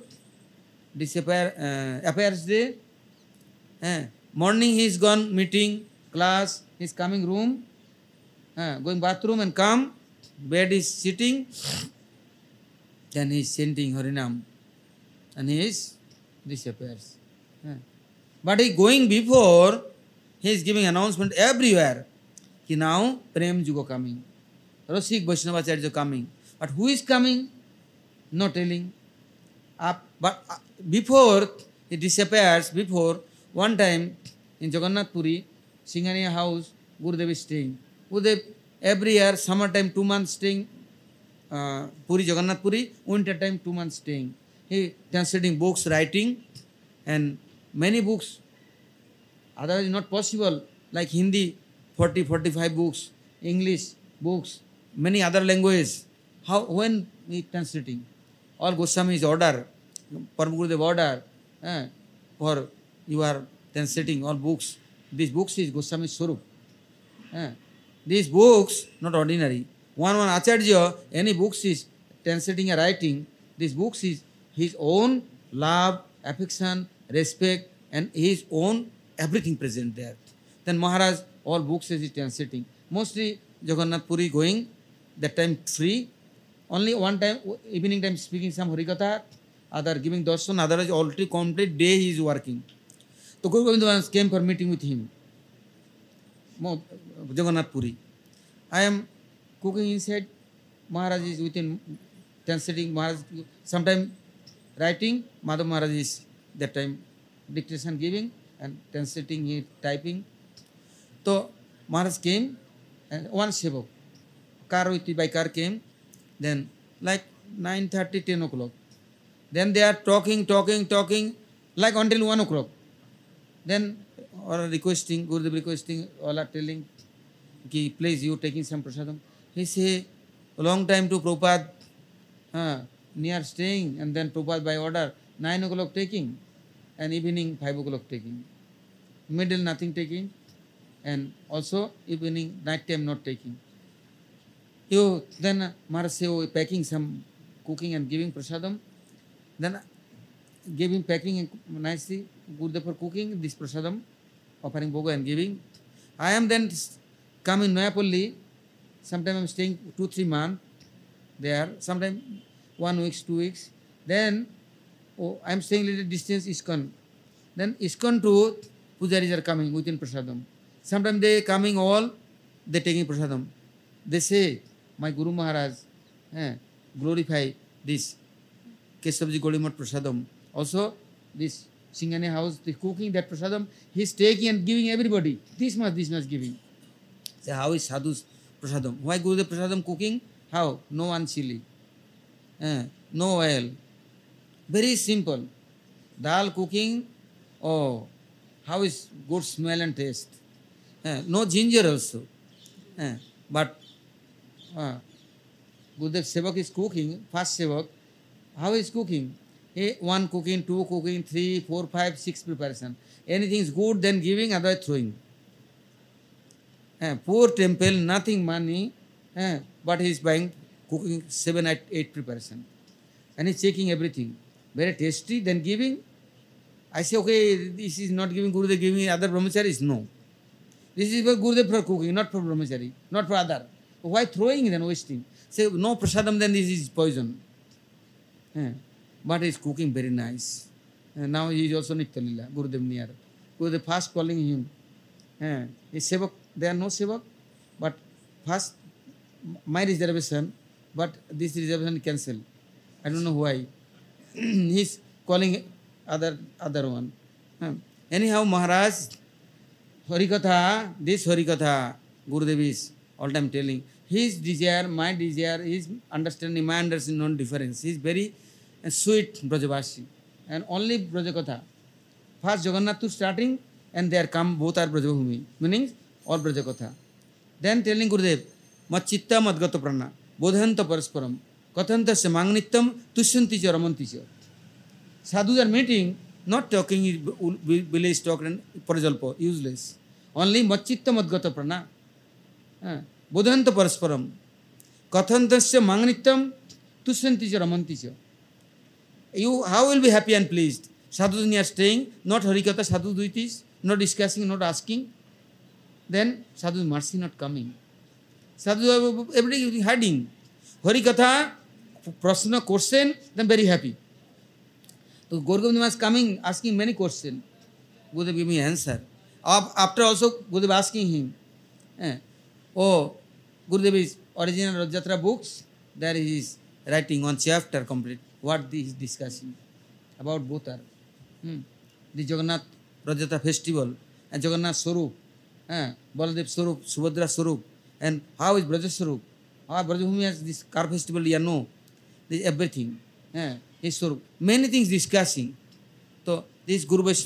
appears there. Morning he is gone, meeting, class, he is coming room, going bathroom and come, bed is sitting, then he is chanting Harinam, and he is disappears. But he going before, he is giving announcement everywhere. He now Prem Juga coming, Rasik Vaishnavacharya coming. But who is coming? No telling. But before he disappears, before one time in Jagannath Puri, Singhania house, Gurudev is staying. Gurudev every year, summertime 2 months staying, Puri, Jagannath Puri, winter time 2 months staying. He translating books, writing, and many books Otherwise, not possible. Like Hindi, 40, 45 books, English books, many other languages. How, when we translating? All Goswami's order, Param Gurudev order, for you are translating all books. These books is Goswami Swarup. These books, not ordinary. One Acharya, any books is translating and writing, these books is his own love, affection, respect, and his own everything present there. Then Maharaj, all books is translating. Mostly Jagannath Puri going, that time free. Only one time, evening time speaking some Harikatha, other giving darshan, otherwise already complete day he is working. So Guru Govinda once came for meeting with him. Jagannath Puri. I am cooking inside. Maharaj is within translating. Maharaj sometime writing. Madhav Maharaj is that time dictation giving and translating, he typing. So Maharaj came and one sevak, car with by car came. Then like 9:30, 10 o'clock. Then they are talking, like until 1 o'clock. Then or requesting, Gurudev requesting, all are telling, ki, please you taking some prasadam. He say, a long time to Prabhupada, near staying, and then Prabhupada by order, 9 o'clock taking, and evening 5 o'clock taking. Middle nothing taking, and also evening, night time not taking. You then Maharaj say, oh, packing some cooking and giving prasadam. Then gave him packing nicely, Gurudev for cooking this prasadam, offering bhoga and giving. I am then coming Noyapalli. Sometimes I am staying 2-3 months there. Sometimes 1 week, 2 weeks. Then I am staying little distance ISKCON. Then ISKCON to pujaris are coming within prasadam. Sometimes they coming all, they taking prasadam. They say, my Guru Maharaj glorify this Keshavji Gaudiya Math prasadam. Also this Singhani house, the cooking that prasadam, he is taking and giving everybody. This much giving. Say, how is sadhu's prasadam? Why Gurudev prasadam cooking? How? No one chili, no oil. Very simple. Dal cooking, oh, how is good smell and taste. No ginger also. But Gurudev Sevak is cooking, first Sevak, how is cooking? 1 cooking, 2 cooking, 3, 4, 5, 6 preparation. Anything is good, then giving, otherwise throwing. Poor temple, nothing money, but he is buying, cooking 7, 8 preparation. And he is checking everything. Very tasty, then giving. I say, okay, this is not giving Gurudev, giving other brahmacharis. No. This is for Gurudev for cooking, not for brahmachari, not for other. Why throwing then, wasting? Say, no prasadam, then this is poison. But he is cooking very nice. Now he is also Nitya Lila, Gurudev near. Gurudev first calling him. He Sevak, there are no Sevak, but first my reservation, but this reservation cancelled. I don't know why. He is calling other one. Anyhow, Maharaj, Harikatha, this Harikatha, Gurudev is all time telling. His desire, my desire, his understanding, my understanding, no difference. He is very sweet Brajavasi. And only Brajakatha. First Jagannath to starting, and there come both are Brajabhumi. Meaning all Brajakatha. Then telling Gurudev, Machitta Madgata Prana, Bodhanta Parasparam, Kathanta Samangnitam, Tushanti Ramanti. Sadhus are meeting, not talking, village talk and Parajalpo, useless. Only Machitta Madgata Prana, Bodhanta Parasparam, Kathanta Samangnitam, Tushanti Ramanti. You how will be happy and pleased? Sadhus are staying, not Harikatha, Sadhu Duitis, not discussing, not asking. Then Sadhu's mercy not coming. Sadhu everybody hiding. Harikatha, prasna question, then very happy. So Gurudev was coming, asking many questions. Gurudev give me answer. After also Gurudev asking him, Gurudev is original Rajatra books, there he is writing one chapter complete. What he is discussing about both are. The Jagannath Rajatra festival and Jagannath Swarup, Baladev Swarup, Subhadra Swarup, and how is Braja Swarup? How Brajabhumi has this car festival, you know, this everything. His Swarup. Many things discussing. So this Guru Vaishnava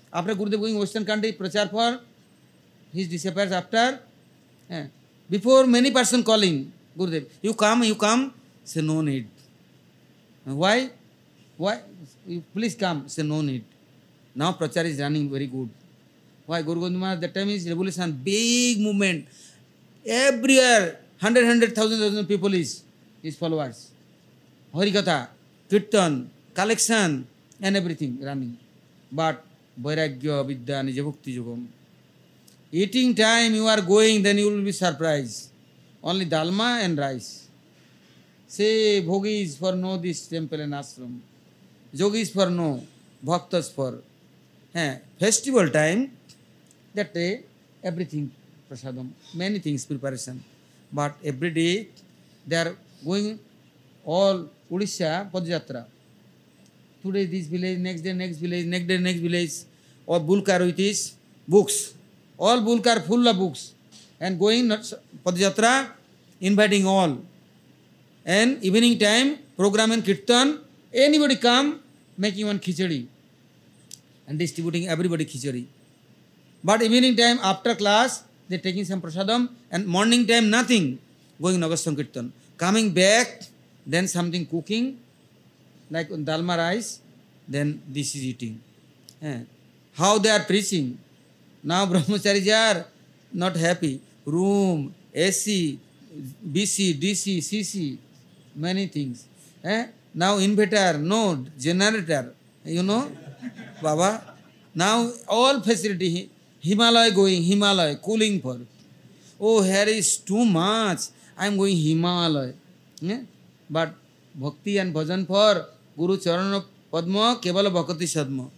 After Gurudev going Western country, prachar for his disappears after. Before many person calling Gurudev, you come. Say no need. Why? Why? You please come. Say no need. Now prachar is running very good. Why? Guru Govind Maharaj, that time is revolution, big movement. Everywhere, 100,000 people is his followers. Harikatha, Kirtan, collection, and everything running. But Vairagya Vidya Nija Bhakti Yugam. Eating time you are going, then you will be surprised. Only dalma and rice. Say bhogis for no this temple and ashram. Yogis for no, bhaktas for. Festival time, that day, everything prasadam, many things preparation. But every day they are going all Odisha Padjatra. Today this village, next day next village, next day next village. Or bulkar with his books. All bulkar full of books. And going Padjatra, inviting all. And evening time, program and kirtan, anybody come, making one khichdi. And distributing everybody khichdi. But evening time, after class, they taking some prasadam. And morning time, nothing. Going Nagar Sankirtan. Coming back, then something cooking, like dalma rice, then this is eating. How they are preaching. Now brahmacharis are not happy. Room, AC, BC, DC, CC, many things. Now inverter, no, generator, you know, Baba. Now all facility, Himalaya going, Himalaya, cooling for. Oh, here is too much. I am going Himalaya. But bhakti and bhajan for Guru Charana Padma, Kevala Bhakti Sadma.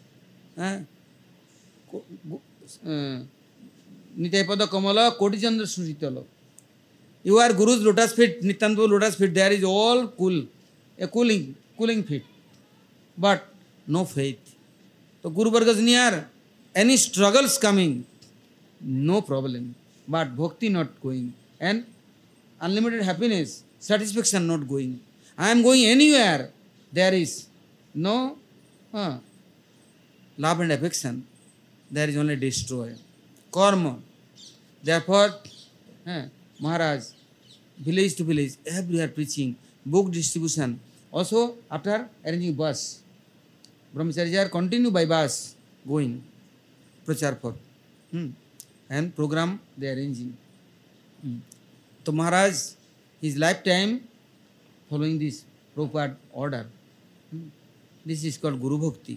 Nityapada Kamala, Kotichandra Sushitala. You are Guru's lotus feet, Nityananda lotus feet, there is all cool, a cooling feet. But no faith. So Guru Varga is near, any struggles coming, no problem. But bhakti not going. And unlimited happiness, satisfaction not going. I am going anywhere, there is no love and affection. There is only destroy. Karma. Therefore, Maharaj, village to village, everywhere preaching, book distribution. Also, after arranging bus, Brahmacharya continue by bus going, prachar for. And program they are arranging. So Maharaj, his lifetime, following this Prabhupada order. This is called Guru Bhakti.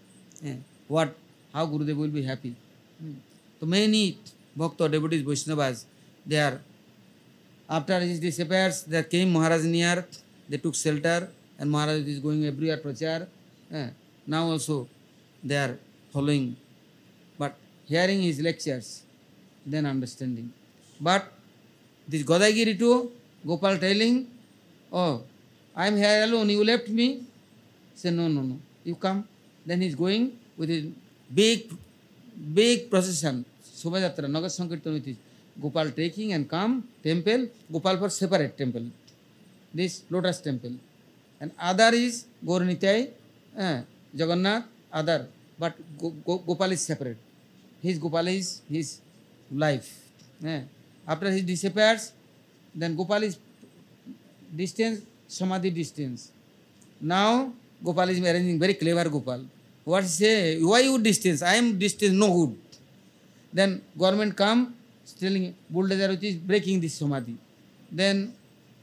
How Gurudev will be happy. So many Bhakta devotees, Vaishnavas, they are, after his disappears, there came Maharaj near, they took shelter, and Maharaj is going everywhere prachar. Now also they are following, but hearing his lectures, then understanding. But this Godagiri too, Gopal telling, oh, I am here alone, you left me? Say, no, you come. Then he is going with his big procession, Shobhajatra, Nagar Sankirtan with his Gopal taking and come, temple, Gopal for separate temple, this lotus temple. And other is Gauranitai, Jagannath, other, but Gopal is separate. His Gopal is his life. After he disappears, then Gopal is distance, Samadhi distance. Now Gopal is arranging, very clever Gopal. What say? Why you distance? I am distance, no good. Then government come, telling bulldozer which is breaking this Samadhi. Then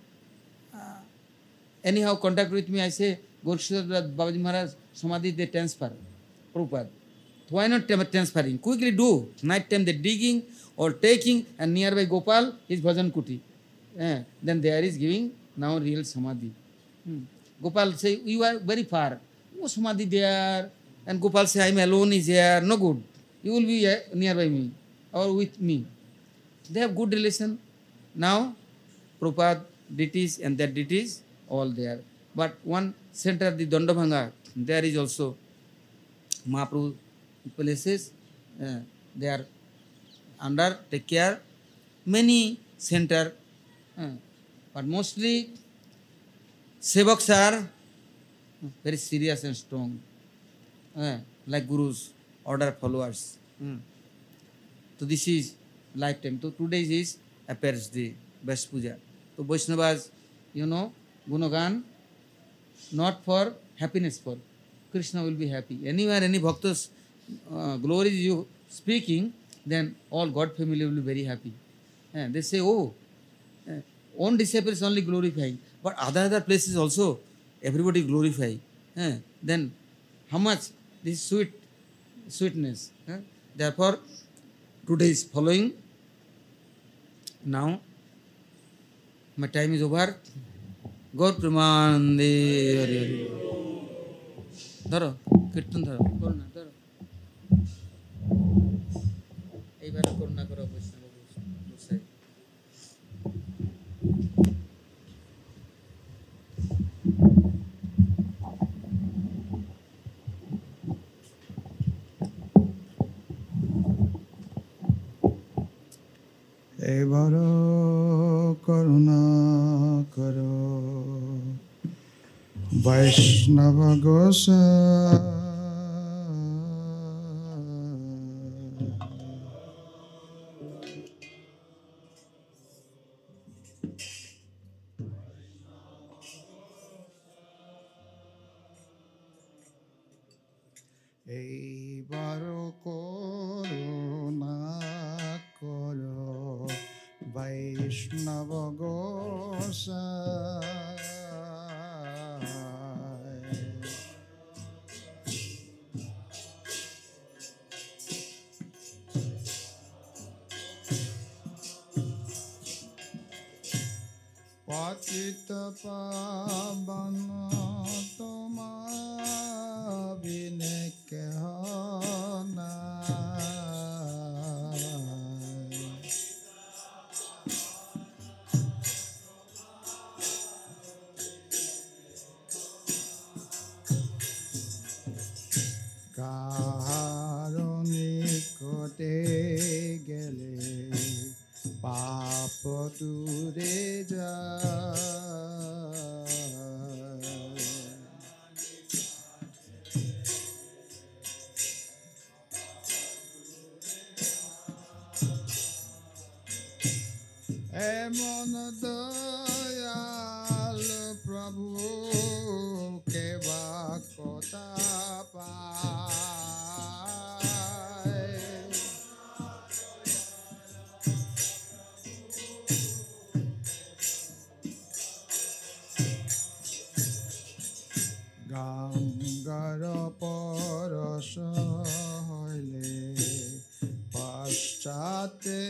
anyhow contact with me, I say, Gurshadrat Babaji Maharaj, Samadhi they transfer, Prabhupada. Why not transferring? Quickly do. Night time they digging or taking, and nearby Gopal is Bhajan Kuti. Then there is giving now real Samadhi. Gopal say, you are very far. No Samadhi there. And Gopal say, I am alone is here. No good. You will be nearby me or with me. They have good relation. Now, Prabhupada deities and that deities all there. But one center, the Dandabhanga, there is also Mahaprabhu places. They are under, take care. Many center, but mostly Sevaks are very serious and strong, like Gurus. order followers. So this is lifetime. So today is appears day, Best Puja. So Vaishnavas, Gunagan, not for happiness, for Krishna will be happy. Anywhere any bhaktas glory you speaking, then all God family will be very happy. And they say, oh, own disciples only glorifying, but other places also everybody glorify. Then how much this sweetness. Therefore, today is following. Now, my time is over. God Pramanande. ধরো কীর্তন ধরো করুণা ধরো এইবারে করুণা করো বৈষ্ণব গোসাই এবার করুণা করো বৈষ্ণব গোসাই এইবার করুণা করো বৈষ্ণব গোসাই পতিত পাবন তোমার বিনে কেহ নাই। কাহারো নিকটে গেলে পাপ দূরে যায়। এমন দয়াল প্রভু কেবা কথা পায়। গঙ্গার পরশ হইলে পশ্চাতে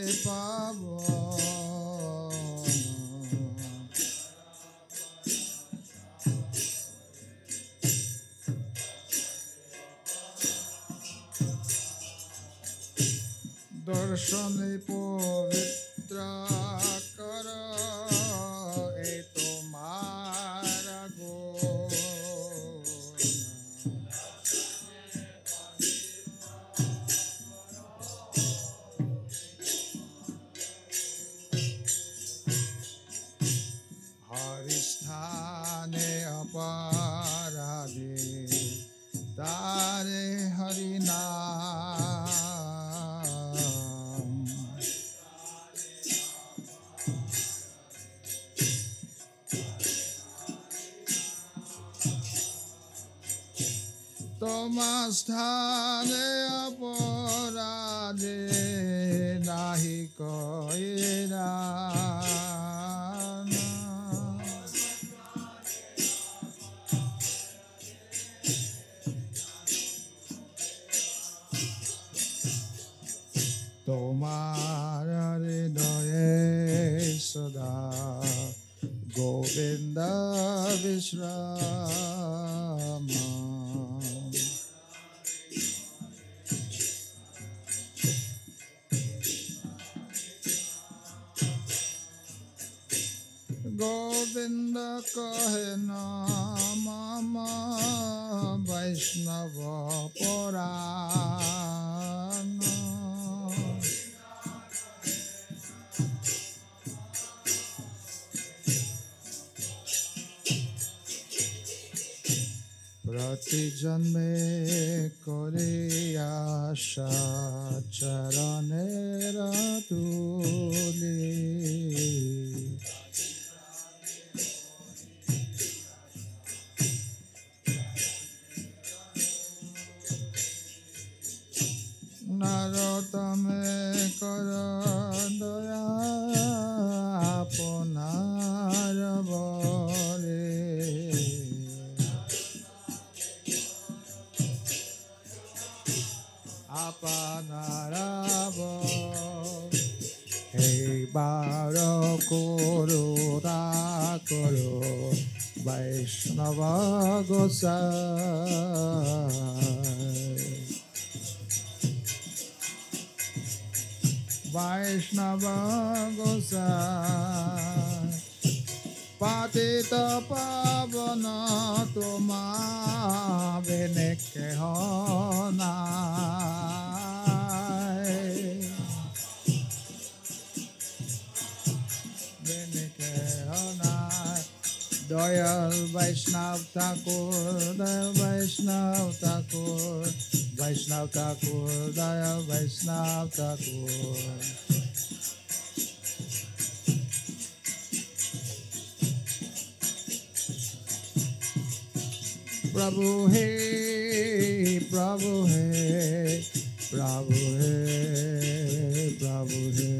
পাবন। দর্শনে পবিত্র কর এ তোমার গুণ। হরিস্থানে অপরাধে তারে হরিনাম। তোমার স্থানে অপরাধে নাহি কইরা। তোমার হৃদয়ে সদা গোবিন্দ বিশ্রাম। গোবিন্দ কহে না মম বৈষ্ণব পরাণ। প্রতি জন্মে করে আশা চরণের তুলি নারতমে কর দয়া আপনার বরে আপনার এইবার করুণা করো বৈষ্ণব গোসাই বৈষ্ণব গোসাই পতিত পাবন তোমা বিনে কেহ নাই বিনে কেহ নাই দয়াল বৈষ্ণব ঠাকুর দয়াল বৈষ্ণব ঠাকুর বৈষ্ণব ঠাকুর দয়াল বৈষ্ণব ঠাকুর प्रभु हे प्रभु हे प्रभु हे प्रभु हे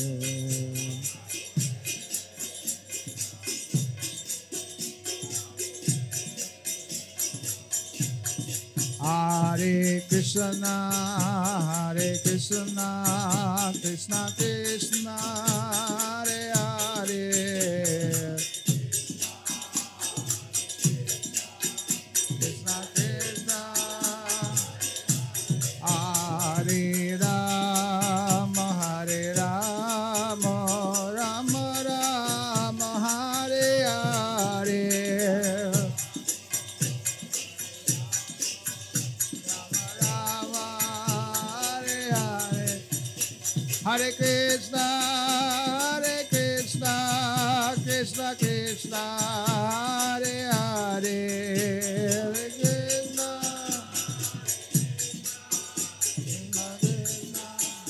Hare Krishna Krishna Krishna Hare Hare Hare Krishna, Krishna Krishna, Hare Hare, Hare Krishna, Krishna Krishna,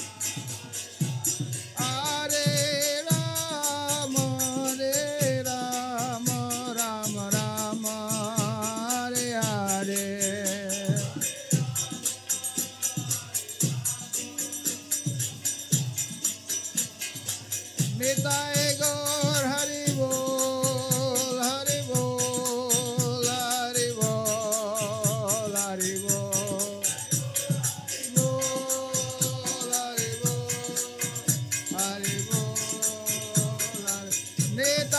Hare Rama, Rama Rama, Hare Hare. Nitai Gaur Hari Bol, Hari Bol, Hari Bol, Hari Bol, Bol, Hari Bol, Hari Bol, Hari Nitai